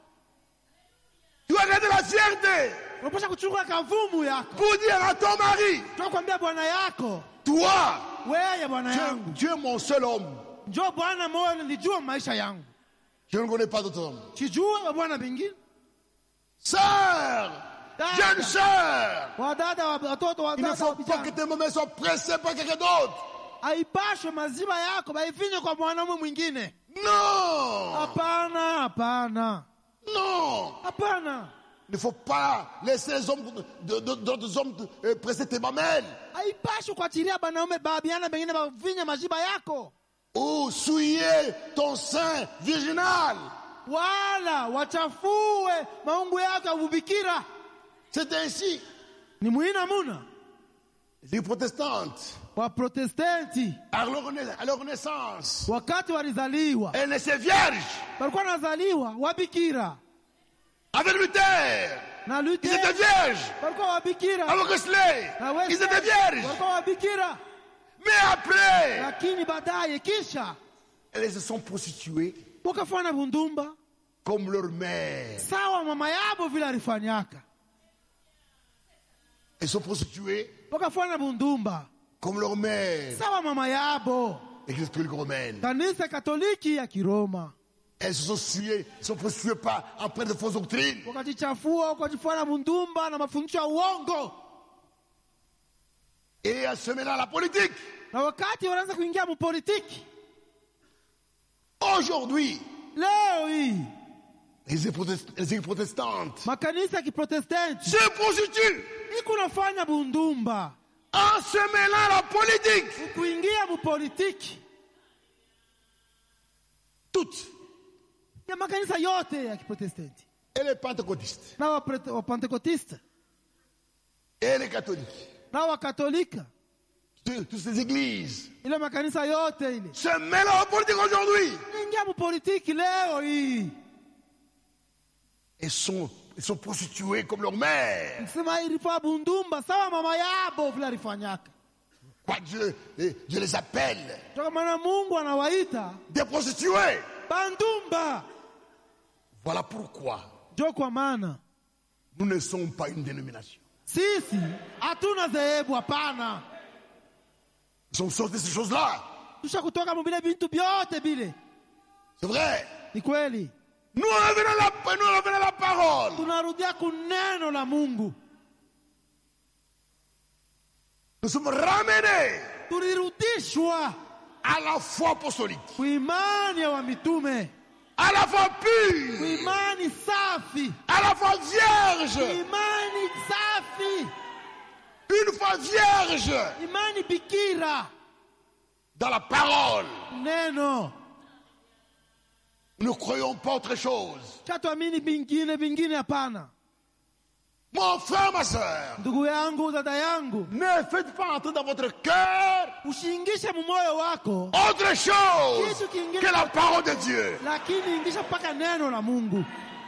Tu dois garder la fierté Unapaswa kuchunga kavumu yako, pour dire à ton mari, tunakwambia bwana yako, toi, wewe bwana yangu, tu es mon seul homme. njoo bwana moyo, nilijua maisha yangu, Je ne connais pas d'autre homme. sijue bwana bingine. Sœur, jeune sœur, Wadada, watoto, il ne wadada, faut pas que tes moments soient pressés par quelqu'un d'autre. haipashwe maziba yako baifinye kwa mwanaume mwingine. Non, Hapana, hapana, non. hapana. Il ne faut pas laisser les hommes d'autres hommes presser tes mamelles Haipashwi kuachilia banaume babiana bengine bavinye maziba yako, ou souiller ton sein virginal. wala wachafue maungu yako ya ubikira. C'est ainsi. Ni muina muna Les protestantes, wa protestanti à leur naissance, wakati walizaliwa elles naissaient vierges. walikuwa nazaliwa wabikira, Avec Luther, na ils Luther étaient vierges. walikuwa wabikira, Avec Wesley, na Wesley ils étaient vierges. walikuwa wabikira. Mais après, Lakini baadaye kisha elles se sont prostituées wakafanya bundumba comme leur mère. sawa mama yabo vile alifanyaka, Elles sont prostituées wakafanya bundumba comme leur mère. sawa mama yabo. L'Église catholique romaine. Kanisa Katoliki ya Kiroma Elles se sont suées, sont prostituées pas après de fausses doctrines. wakajichafua, wakajifanya bundumba na mafundisho ya uongo, Et à se mêler à la politique. na wakati wanaanza kuingia mupolitiki. Aujourd'hui, Leo hii les églises protestantes makanisa ya Kiprotestanti se prostituent iko nafanya bundumba en se mêlant à la politique. kuingia mupolitiki Toutes. ya makanisa yote ya Kiprotestanti Et les pentecôtistes. na wapentekotista Et les catholiques. na wakatolika, Toutes ces églises ile makanisa yote ile se mêlent à la politique aujourd'hui. ingia mupolitiki leo hii. Elles sont prostituées comme leur mère. Sema ilifaa bundumba sawa mama yabo vile alifanyaka. Quoi, Dieu les appelle Toka maana Mungu anawaita des prostituées. bandumba. Voilà pourquoi Jo kwa maana nous ne sommes pas une dénomination. sisi hatuna dhehebu, hapana. Nous sommes sortis de ces choses-là. Tusha kutoka mubile bintu byote bile. C'est vrai. Ni kweli. Nous revenons à la parole. Tunarudia kuneno la Mungu. Nous sommes ramenés Tulirudishwa à la foi apostolique, kuimani ya wa mitume, à la foi pure, kuimani safi, à la foi vierge. kuimani safi. Une foi vierge imani bikira, dans la parole. neno. Nous ne croyons pas autre chose. Chatuamini vingine hapana. Mon frère, ma soeur, Ndugu yangu, dada yangu, ne faites pas entrer dans votre cœur usiingishe mumoyo wako autre chose kitu kingine, que la parole de Dieu. lakini ingisha mpaka neno la Mungu.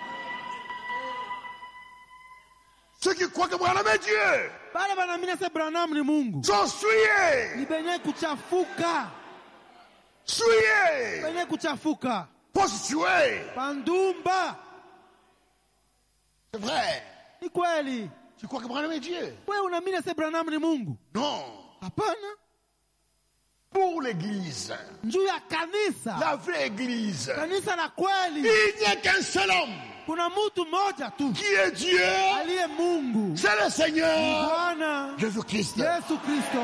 Ceux qui croient que Branham est Dieu Bale banaamini se Branham ni Mungu sont souillés. ni benye kuchafuka, Souillés. benye kuchafuka, Prostitués. bandumba. C'est vrai. Ni kweli Tu crois que Branham est Dieu? wewe unaamini se Branham ni Mungu? Non. Hapana. Pour l'église, Njuu ya kanisa, la vraie église, kanisa la kweli, il n'y a qu'un seul homme kuna mtu mmoja tu qui est Dieu. aliye Mungu, C'est le Seigneur Bwana Jésus-Christ. Yesu Kristo.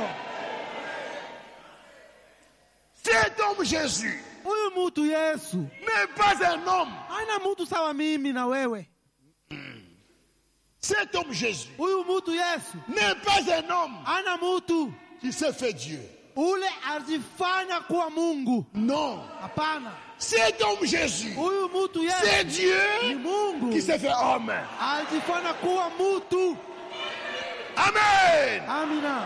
Cet homme Jésus Huyu mtu Yesu n'est pas un homme. hana mtu sawa mimi na wewe. Cet homme Jésus Huyu mtu Yesu n'est pas un homme hana mtu qui s'est fait Dieu. ule alijifanya kuwa Mungu. Non. Hapana. Cet homme Jésus, Huyu mtu c'est Yesu Dieu ni Mungu qui s'est fait homme. alijifanya kuwa mtu. Amen. Amina.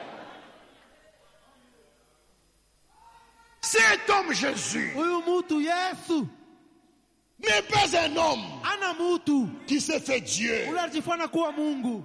Cet homme Jésus Huyu mtu Yesu n'est pas un homme hana mtu qui s'est fait Dieu. ule alijifanya kuwa Mungu.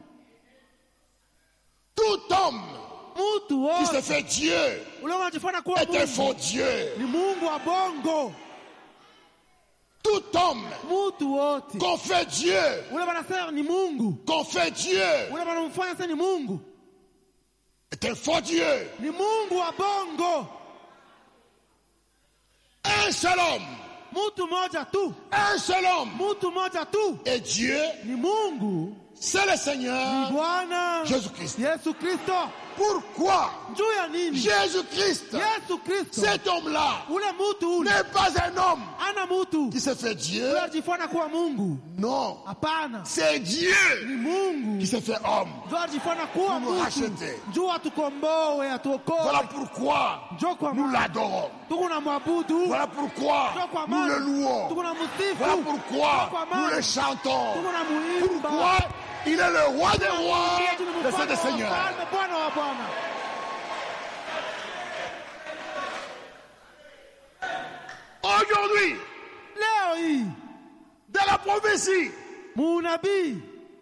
Tout homme Mtu qui s'est wote fait Dieu ule unajifanya kuwa est un faux Mungu Dieu. ni Mungu wa bongo. Tout homme Mtu wote qu'on fait Dieu, ule wanasema ni Mungu, qu'on fait Dieu, ule wanamfanya sasa ni Mungu, est un faux Dieu. ni Mungu wa bongo. Un seul homme, Mtu moja tu, un seul homme mtu moja tu est Dieu, ni Mungu, c'est le ni Seigneur Bwana Jésus-Christ. Yesu Kristo. Pourquoi Juu ya nini? Jésus-Christ, Yesu Kristo cet homme-là, ule mtu ule n'est pas un homme ana mtu qui s'est fait Dieu? ule alijifanya kuwa Mungu. Non, Hapana, c'est Dieu ni Mungu qui s'est fait homme. ndio alijifanya kuwa Nous nous mtu racheter. juu atukomboe, atuokoe. Voilà pourquoi Njoo kwa nous maana l'adorons. tuko na mwabudu, Voilà pourquoi njoo kwa nous le maana louons. tuko na msifu, Voilà njoo pourquoi kwa nous maana le chantons. tuko na muimba. Pourquoi il est le roi des rois, Yesu ni le Saint mfalme des wa seigneurs. wafalme, Bwana wa bwana. Aujourd'hui, Leo hii dans la prophétie, muunabii,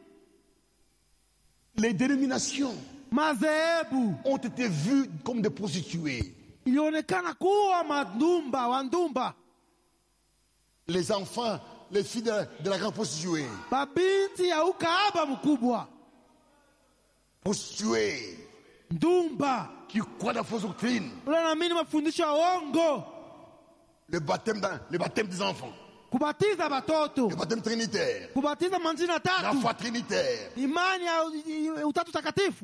les dénominations madhehebu ont été vues comme des prostituées. ilionekana kuwa wandumba, Les enfants, les filles de la grande prostituée. babinti ya ukahaba mkubwa, Prostituées ndumba qui croient dans la fausse doctrine. ule naamini mafundisho ya uongo, Le baptême des enfants. kubatiza batoto, Le baptême trinitaire. kubatiza manjina La tatu, foi trinitaire. imani ya utatu takatifu.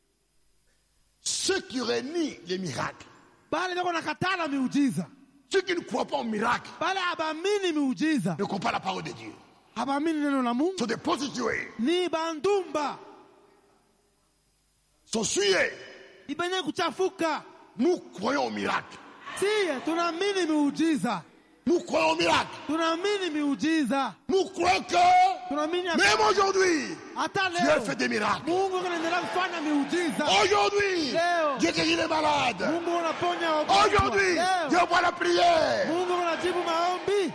Ceux qui renient les miracles, Bale beko nakatala miujiza, ceux qui ne croient pas au miracle, bale abamini miujiza, ne croient pas à la parole de Dieu, abamini neno la Mungu, sont des prostituées, ni bandumba, sont souillés. ibenye kuchafuka. Nous croyons au miracle. Sie tunaamini miujiza, Nous croyons au miracle. tunaamini miujiza, Nous croyons que tunaamini même aujourd'hui, hata Dieu leo fait des miracles. Mungu anaendelea kufanya miujiza. Aujourd'hui, Leo. Dieu guérit les malades. Mungu anaponya wagonjwa. Aujourd'hui, Leo Dieu voit la prière. Mungu anajibu maombi.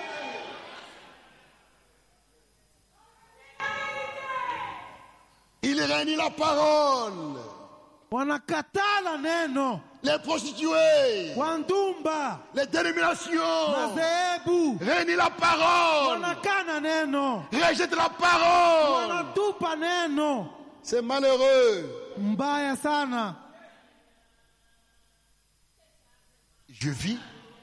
Il renie la parole. Wanakatala neno, Les prostituées, wandumba, les dénominations, madhehebu renie la parole. wanakana neno, Rejette la parole. wanatupa neno. C'est malheureux. Mbaya sana. Je vis,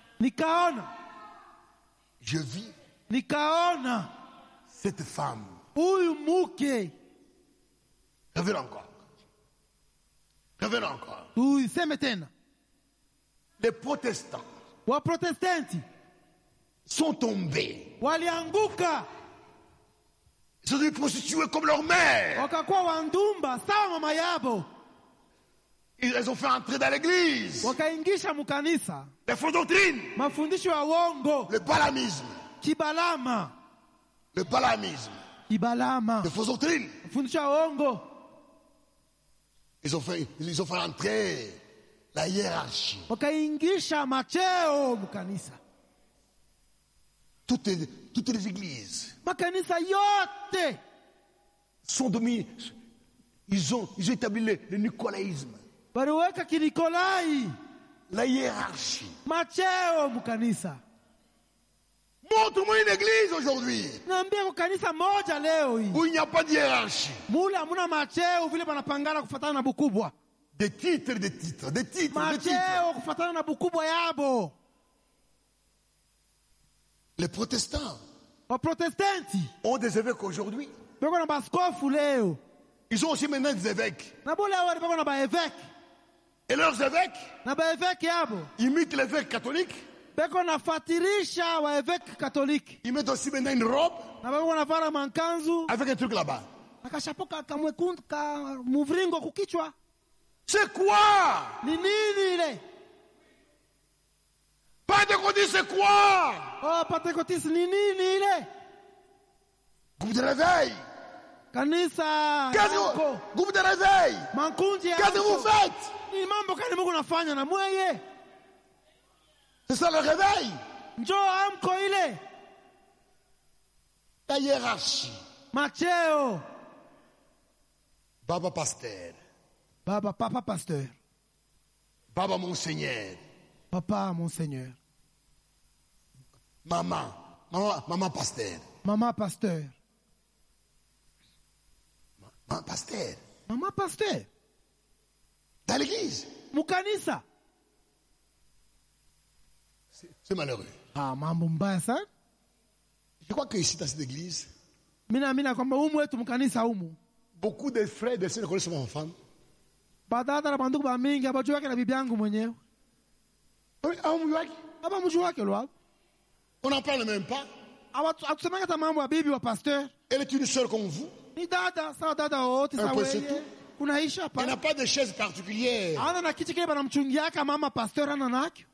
Nikaona cette femme. huyu mke, Revenons encore. Revenons encore. tuiseme tena, Les protestants Waprotestanti sont tombés walianguka Ils sont devenus prostituées comme leur mère. wakakuwa wandumba sawa mama yabo, Ils ont fait entrer dans l'église wakaingisha mukanisa les fausses doctrines, mafundisho ya uongo, le balamisme, kibalama, le balamisme, kibalama, les fausses doctrines. mafundisho ya uongo. Ils ont fait entrer la hiérarchie. Wakaingisha macheo mukanisa. Toutes les églises Makanisa yote sont dominées. Ils ont établi le nicolaïsme, baliweka kinikolai, la hiérarchie. macheo mukanisa. Montre-moi une église aujourd'hui Naambia kwa kanisa moja leo hii où il n'y a pas de hiérarchie. mule hamuna macheo vile banapangana kufatana na bukubwa, Des titres. macheo kufatana na bukubwa yabo. Les protestants Waprotestanti ont des évêques aujourd'hui. beko na baskofu leo, Ils ont aussi maintenant des évêques. na bule wale beko na baeveke, Et leurs évêques na baeveke yabo imitent l'évêque catholique. beko nafatirisha waeveke katoliki, Ils mettent aussi maintenant une robe na beko navala mankanzu avec un truc là-bas. akashapoka kamwekundu ka muvringo kukichwa. C'est quoi? Ni nini ile? Pentecôtiste, c'est quoi? Oh, Pentecost ni nini ile? Groupe de réveil. Kanisa yako, Groupe de réveil. mankunji Qu'est-ce que vous yako. faites? Ni mambo kani Mungu nafanya na mweye. C'est ça le réveil. Njoo amko ile. La hiérarchie. Macheo. Baba pasteur. Baba, papa pasteur. Baba monseigneur. Papa monseigneur. Maman pasteur. Mama pasteur. Maman pasteur. Mama pasteur. Dans l'église. Mukanisa. C'est malheureux. Ah, mambo mbaya sana. Je crois que ici dans cette église, Mina kwamba umu wetu mukanisa umu. beaucoup de frères et de sœurs connaissent mon femme. Badada na bandugu ba mingi abajua yake na bibi yangu mwenyewe. Aba mjua wake lwa. On n'en parle même pas. Atusemanga hata mambo ya bibi wa pasteur. Elle est une sœur comme vous. Ni dada, sawa dada wote sawa peu c'est wewe. tout. Kunaisha Elle hapa. n'a pas de chaise particulière. Ana na kiti kile banamchungiaka mama pasteur ana nakyo.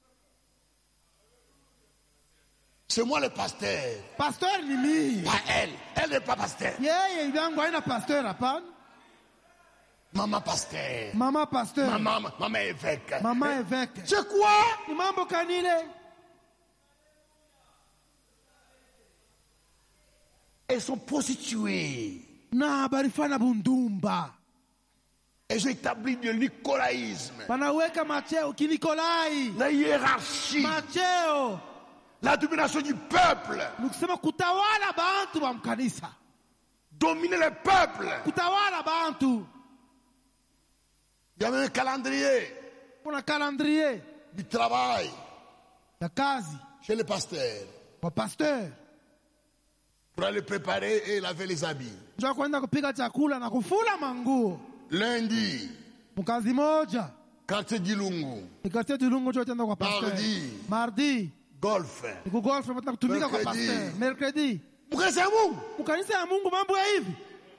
C'est moi le pasteur. Pasteur ni mimi. Pas elle. Elle n'est pas pasteur. Yeye bibi yangu haina pasteur hapana. Maman pasteur. Mama pasteur. Maman évêque. Mama évêque. C'est quoi? Ni mambo kanile. Elles sont prostituées. Na barifana bundumba. Elles ont établi le nicolaïsme. Banaweka macheo kinikolai. La hiérarchie. Macheo. La domination du peuple. Nikusema kutawala bantu wa mkanisa. Dominer le peuple. Kutawala bantu. Il y a même un calendrier Kuna calendrier du travail ya kazi chez le pasteur kwa pasteur. pour aller préparer et laver les habits. Njoo kwenda kupika chakula na kufula manguo. Lundi, Mkazi moja. quartier d'Ilungu. Nikatia tulungu cho tenda kwa pasteur. Mardi. Golf. Niku golf mpaka kutumika kwa Mercredi. pasteur. Mercredi. Mkese ya Mungu. Mkanisa ya Mungu mambo ya hivi.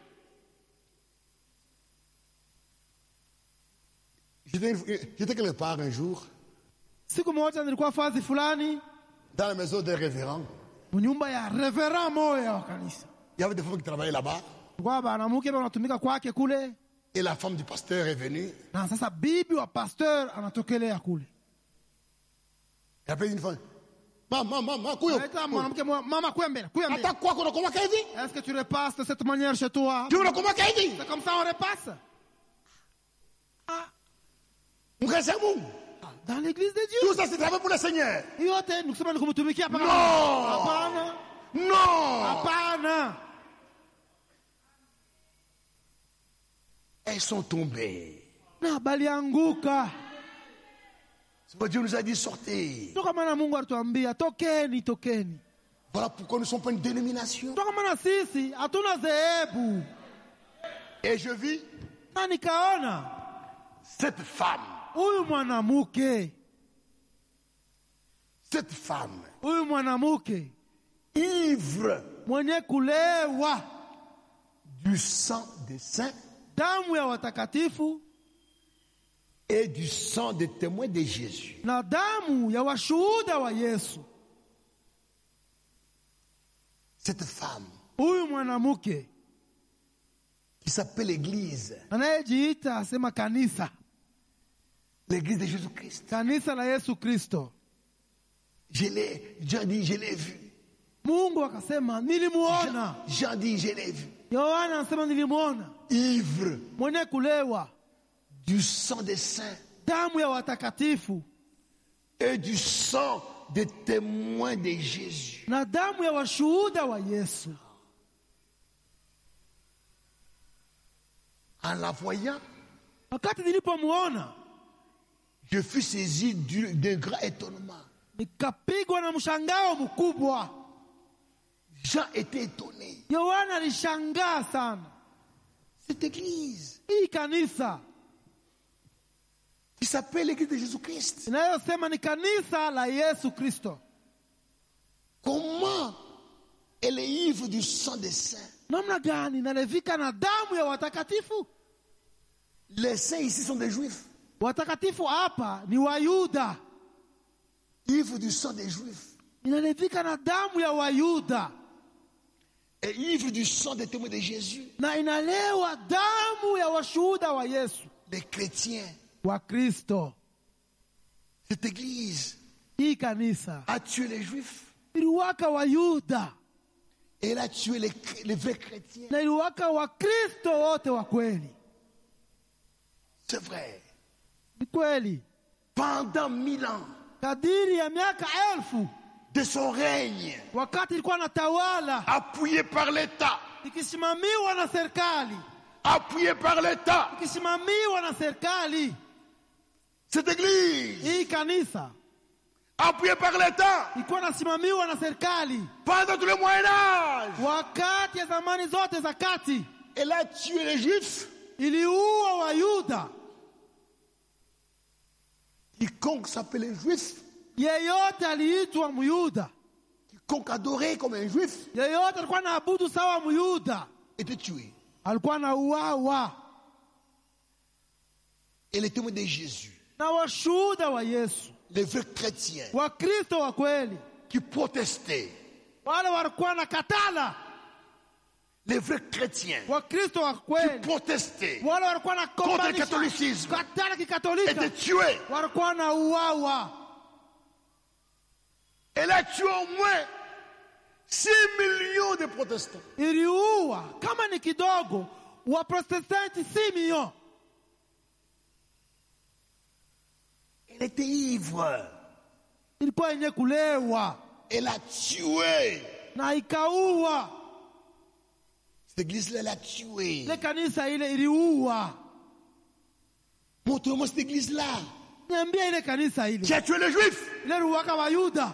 J'étais quelque part un jour Siku moja nilikuwa fazi fulani dans la maison des révérends. mnyumba ya reverend moya wa kanisa. Il y avait des femmes qui travaillaient là-bas Kwa banamuke wanatumika kwake kule et la femme du pasteur est venue. na sasa bibi wa pasteur anatokelea kule. Elle a pris une femme. Maman, kuyo. Anaita mwanamke mama kuya mbele. Attends quoi qu'on a comment qu'elle dit? Est-ce que tu repasses de cette manière chez toi? Tu veux comment qu'elle dit? C'est comme ça on repasse. Mkese ya Mungu. Dans l'église de Dieu. Tout ça c'est travail pour le Seigneur. Yote nikusema ni kumtumikia hapa. Non. Hapana. Non. Hapana. Elles sont tombées. Na balianguka. C'est pourquoi Dieu nous a dit sortez. Toka maana Mungu alituambia tokeni. Voilà pourquoi nous ne sommes pas une dénomination. Toka maana sisi hatuna dhehebu. Et je vis Na nikaona cette femme. huyu mwanamke. Cette femme. Huyu mwanamke Ivre. mwenye kulewa. du sang des saints damu ya watakatifu et du sang des témoins de Jésus. na damu ya washuhuda wa Yesu. Cette femme Huyu mwanamke qui s'appelle l'Église, anayejiita asema kanisa, l'Église de Jésus-Christ. kanisa la Yesu Kristo. Jean dit, je l'ai vu. Mungu akasema nilimuona. Jean dit, je l'ai vu. Yohana anasema nilimuona Ivre mwenye kulewa du sang des saints damu ya watakatifu et du sang des témoins de Jésus. na damu ya washuhuda wa Yesu. En la voyant, Wakati nilipomuona je fus saisi d'un grand étonnement. nikapigwa na mshangao mkubwa. Jean était étonné. Yohana alishangaa sana. Cette église Hii kanisa qui s'appelle l'église de Jésus-Christ, inayosema ni kanisa la Yesu Kristo, comment elle est ivre du sang des saints? namna gani inalevika na damu ya watakatifu? Les saints ici sont des juifs. Watakatifu hapa ni Wayuda, Ivre du sang des juifs. inalevika na damu ya Wayuda Et ivre du sang des témoins de Jésus. na inalewa damu ya washuhuda wa Yesu, Les chrétiens. wa Kristo. Cette église Hii kanisa a tué les juifs. iliwaka Wayuda Et elle a tué les vrais chrétiens. na iliwaka Wakristo wote wa kweli. C'est vrai. Ni kweli. Pendant 1000 ans Kadiri ya miaka 1000 de son règne, wakati ilikuwa natawala appuyé par l'État, ikisimamiwa na serikali, appuyé par l'État, ikisimamiwa na serikali, cette église, hii kanisa appuyé par l'État, ilikuwa nasimamiwa na serikali pendant tout le Moyen-Âge, wakati ya zamani zote za kati. elle a tué les Juifs. Iliua Wayuda. Quiconque s'appelait juif, Yeyote aliitwa Myuda, quiconque adorait comme un juif, yeyote alikuwa naabudu sawa Myuda était tué. alikuwa na uawa. Et les témoins de Jésus, Na washuhuda wa Yesu, les vrais chrétiens Wakristo wa kweli, qui protestaient, wale walikuwa na katala, les vrais chrétiens Wakristo wa qui kweli, protestaient wale walikuwa na contre le catholicisme katala kikatolika, étaient tués. walikuwa na uawa. Elle a tué au moins 6 millions de protestants. Iliua kama ni kidogo wa Protestanti 6 milioni. Elle était ivre. Ilikuwa yenye kulewa Elle a tué. na ikaua. Cette église-là, elle a tué. Ile kanisa ile iliua. Montre-moi cette église-là Niambia ile kanisa qui ile a tué les juifs. ile iliwaka Wayuda.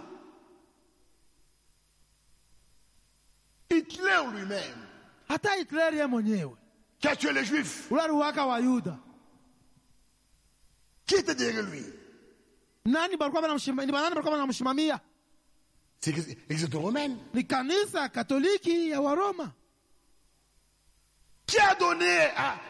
Hitler lui-même Hata Hitler yeye mwenyewe qui a tué les juifs. ule aliwaka Wayuda. Qui était derrière lui? Nani balikuwa wanamshimamia? C'est l'église romaine. Ni kanisa Katoliki ya Waroma. Qui a donné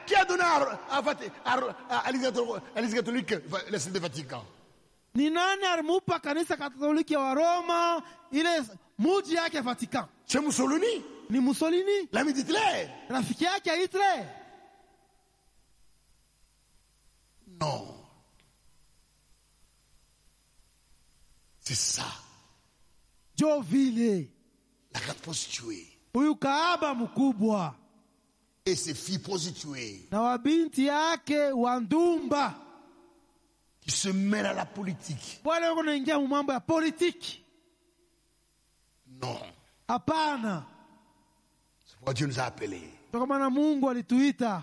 à l'église catholique le signe du Vatican? Ni nani alimupa kanisa Katoliki ya Waroma ile muji yake Vatican? C'est Mussolini, Ni Mussolini, l'ami d'Hitler. rafiki yake ya Hitler. Non. C'est ça. Jo vile La grande prostituée huyu kaaba mkubwa et ses filles prostituées na wabinti yake wa ndumba qui se mêlent à la politique. wale wako naingia mu mambo ya politiki. Non. Hapana, C'est pourquoi Dieu nous a appelés. kwa maana Mungu alituita.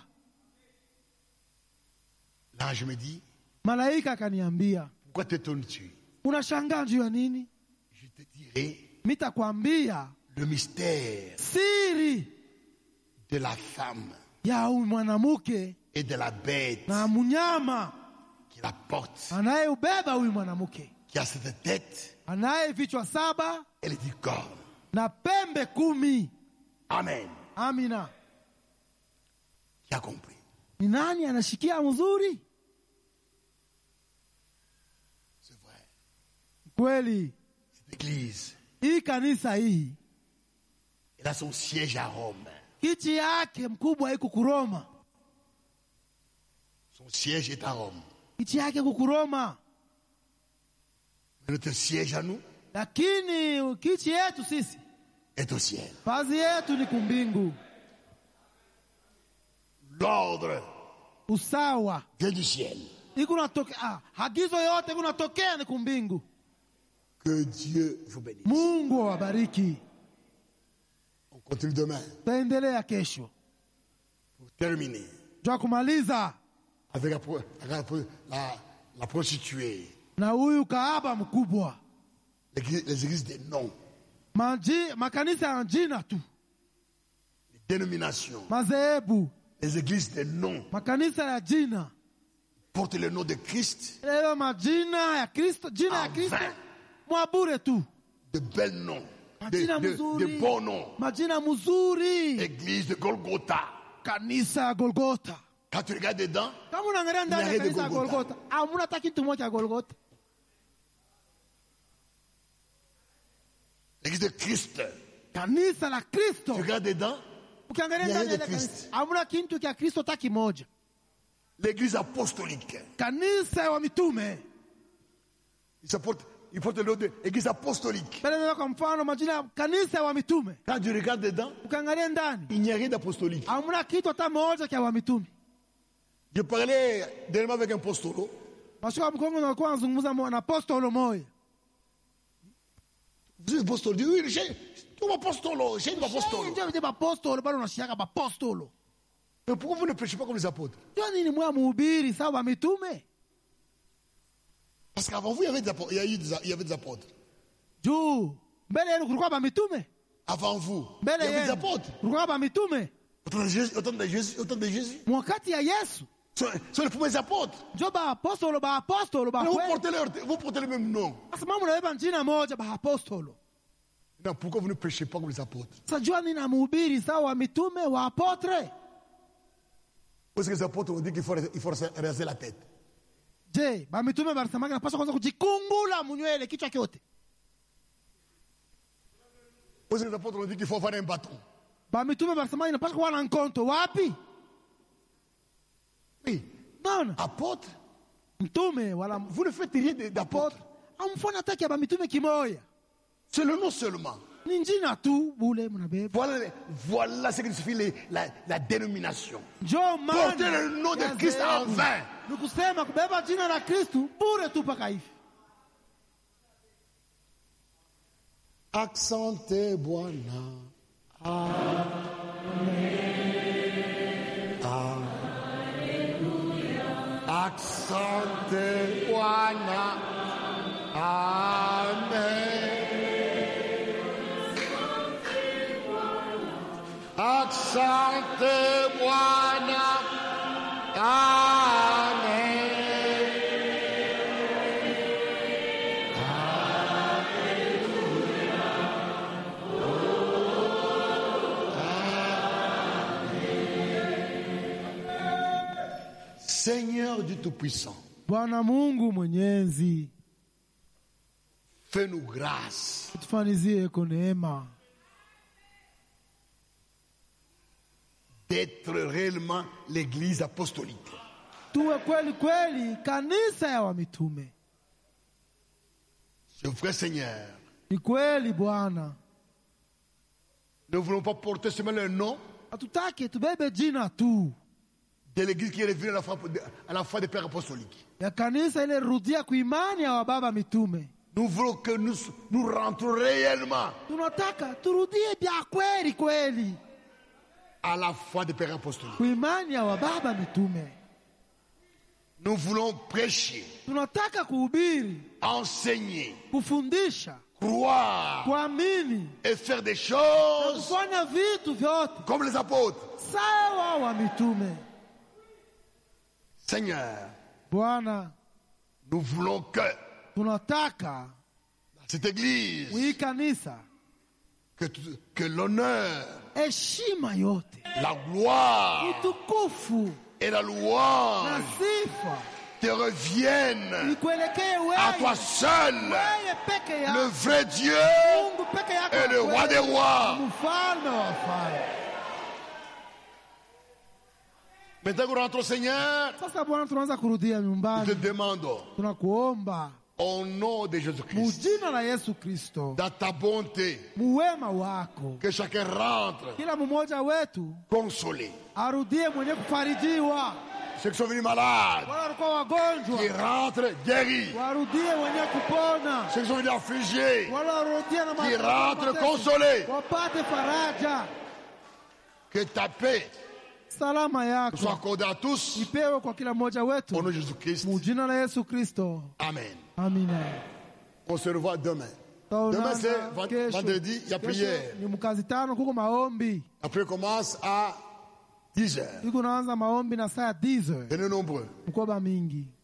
L'ange me dit, Malaika akaniambia, pourquoi t'étonnes-tu? unashangaa juu ya nini? Je te dirai Mitakwambia le mystère siri de la femme ya huyu mwanamke et de la bête na mnyama qui la porte, anayeubeba huyu mwanamke, qui a cette tête anaye vichwa 7 et les 10 cornes. na pembe 10. Amen. Amina. qui a compris? Ni nani anashikia mzuri? C'est vrai. Kweli Cette église, hii kanisa hii elle a son siège à Rome. kiti yake mkubwa iko Kuroma. Son siège est à Rome. Kiti yake iko Kuroma. Mais notre siège à nous Lakini kiti yetu sisi, est au ciel. kazi yetu ni kumbingu. L'ordre Usawa vient du ciel. iko natokea, hagizo yote iko natokea ni kumbingu. Que Dieu vous bénisse. Mungu awabariki. On continue demain Taendelea kesho. pour terminer Jua kumaliza avec la prostituée. na huyu kaaba mkubwa. Les églises des noms, Makanisa ya jina tu, les dénominations, madhehebu, les églises des noms makanisa ya jina. portent le nom de Christ, Leo majina ya Kristo, jina ya Kristo mwabure tu. de belles noms, Majina de mzuri. bons noms. Majina mzuri. Église de Golgotha. Kanisa ya Golgotha. Quand tu regardes dedans, Kama unaangalia ndani ya Mnara de kanisa ya Golgotha. Golgotha, hamna hata kitu moja ya Golgotha. l'église de Christ, Kanisa la Kristo. tu regardes dedans, Ukiangalia Mnara ndani de ya Christ. kanisa, hamna kitu cha Kristo hata kimoja. l'église apostolique. Kanisa ya mitume. Il porte le nom de l'église apostolique. Bale kwa mfano majina ya kanisa ya mitume. Quand tu regardes dedans, Ukiangalia ndani, il n'y a rien d'apostolique. hamna kitu hata moja cha mitume. Je parlais dernièrement avec un apostolo. Mashika mkongo na kwa nazungumza na apostolo moja. Vous êtes apostolo? Oui, tu es apostolo. Je suis apostolo. Ndio ndio apostolo bado unashika apostolo. Mais pourquoi vous ne prêchez pas comme les apôtres? Ndio nini mwa mhubiri sawa mitume? Parce qu'avant vous, il y avait des apôtres. Juu mbele yenu kulikuwa ba mitume? Avant vous, il y Mbele avait des yenu apôtres. kulikuwa ba mitume? Au temps de Jésus. Mwakati ya Yesu Ce sont les premiers apôtres. ndio ba apostolo ba Mais kweli. vous portez le même nom. Sasa mama unabeba jina moja ba apostolo. Non, pourquoi vous ne prêchez pas comme les apôtres? Sasa jua nini na mhubiri sawa mitume wa apotre? Parce que les apôtres ont dit qu'il faut raser la tête. Je, ba mitume balisemaga napaswa kwanza kujikungula munywele kichwa kyote. Parce que les apôtres ont dit qu'il faut avoir un bâton. Ba mitume balisemaga inapaswa kuwa na nkonto wapi? Oui. Naona Apôtre, mtume wala vous ne faites rien d'apôtre. amfanya ataki ya ba mitume kimoya. C'est le nom seulement. Ni njina tu bule mnabeba. Voilà ce qui signifie la dénomination. Njoo maana Porter le nom de ya Christ en dhehebu. vain. Ni kusema kubeba jina la Kristu bure tu paka hivi. Accente Bwana. Accente Bwana. Amen. Accente Bwana. Amen. Seigneur du Tout-Puissant, Bwana Mungu Mwenyezi, fais-nous grâce tufanizie kwa neema d'être réellement l'église apostolique. tuwe kweli kweli kanisa ya wamitume. C'est vrai, Seigneur. Ni kweli Bwana, Ne voulons pas porter seulement le nom hatutaki tubebe jina tu de l'église qui est revenue à la foi des pères apostoliques. ya kanisa ile rudia kuimani ya wababa mitume. Nous voulons que nous rentrons réellement Tunataka turudie bya kweli kweli à la foi des pères apostoliques. kuimani ya wababa mitume. Nous voulons prêcher, Tunataka kuhubiri, enseigner, kufundisha, croire kuamini et faire des na choses kufanya vitu vyote comme les apôtres. sawa wa mitume. Seigneur, Bwana, nous voulons que tunataka cette église hii kanisa que l'honneur, heshima yote, la gloire utukufu et la na louange sifa te reviennent ikuelekee à toi wewe, seul, wewe peke le yako, vrai Dieu Mungu peke yako, et le roi des rois. mfalme wa wafalme. Maintenant qu'on rentre au Seigneur, Sasa Bwana, tunaanza kurudia je te nyumbani, demande, tunakuomba au nom de Jésus-Christ, mujina la Yesu Kristo, dans ta bonté, muwema wako, que chacun rentre kila mmoja wetu consolé. arudie mwenye kufarijiwa. Ceux qui sont venus malades, Wale walikuwa wagonjwa qui rentrent guéris. warudie wenye kupona, Ceux qui sont venus affligés, wale warudie na qui mateso, rentrent consolés. wapate faraja. Que ta paix Salama yako soit accordée à tous. ipewe kwa kila mmoja Au nom wetu, de Jésus-Christ. mujina la Yesu Kristo, Amen. amina. On se revoit demain. Demain, c'est Kesho. vendredi, il y a Kesho prière. ni mkazi tano, kuko maombi. Après, commence à 10 heures. Iko naanza maombi na saa 10. Venez nombreux. Mkoba mingi.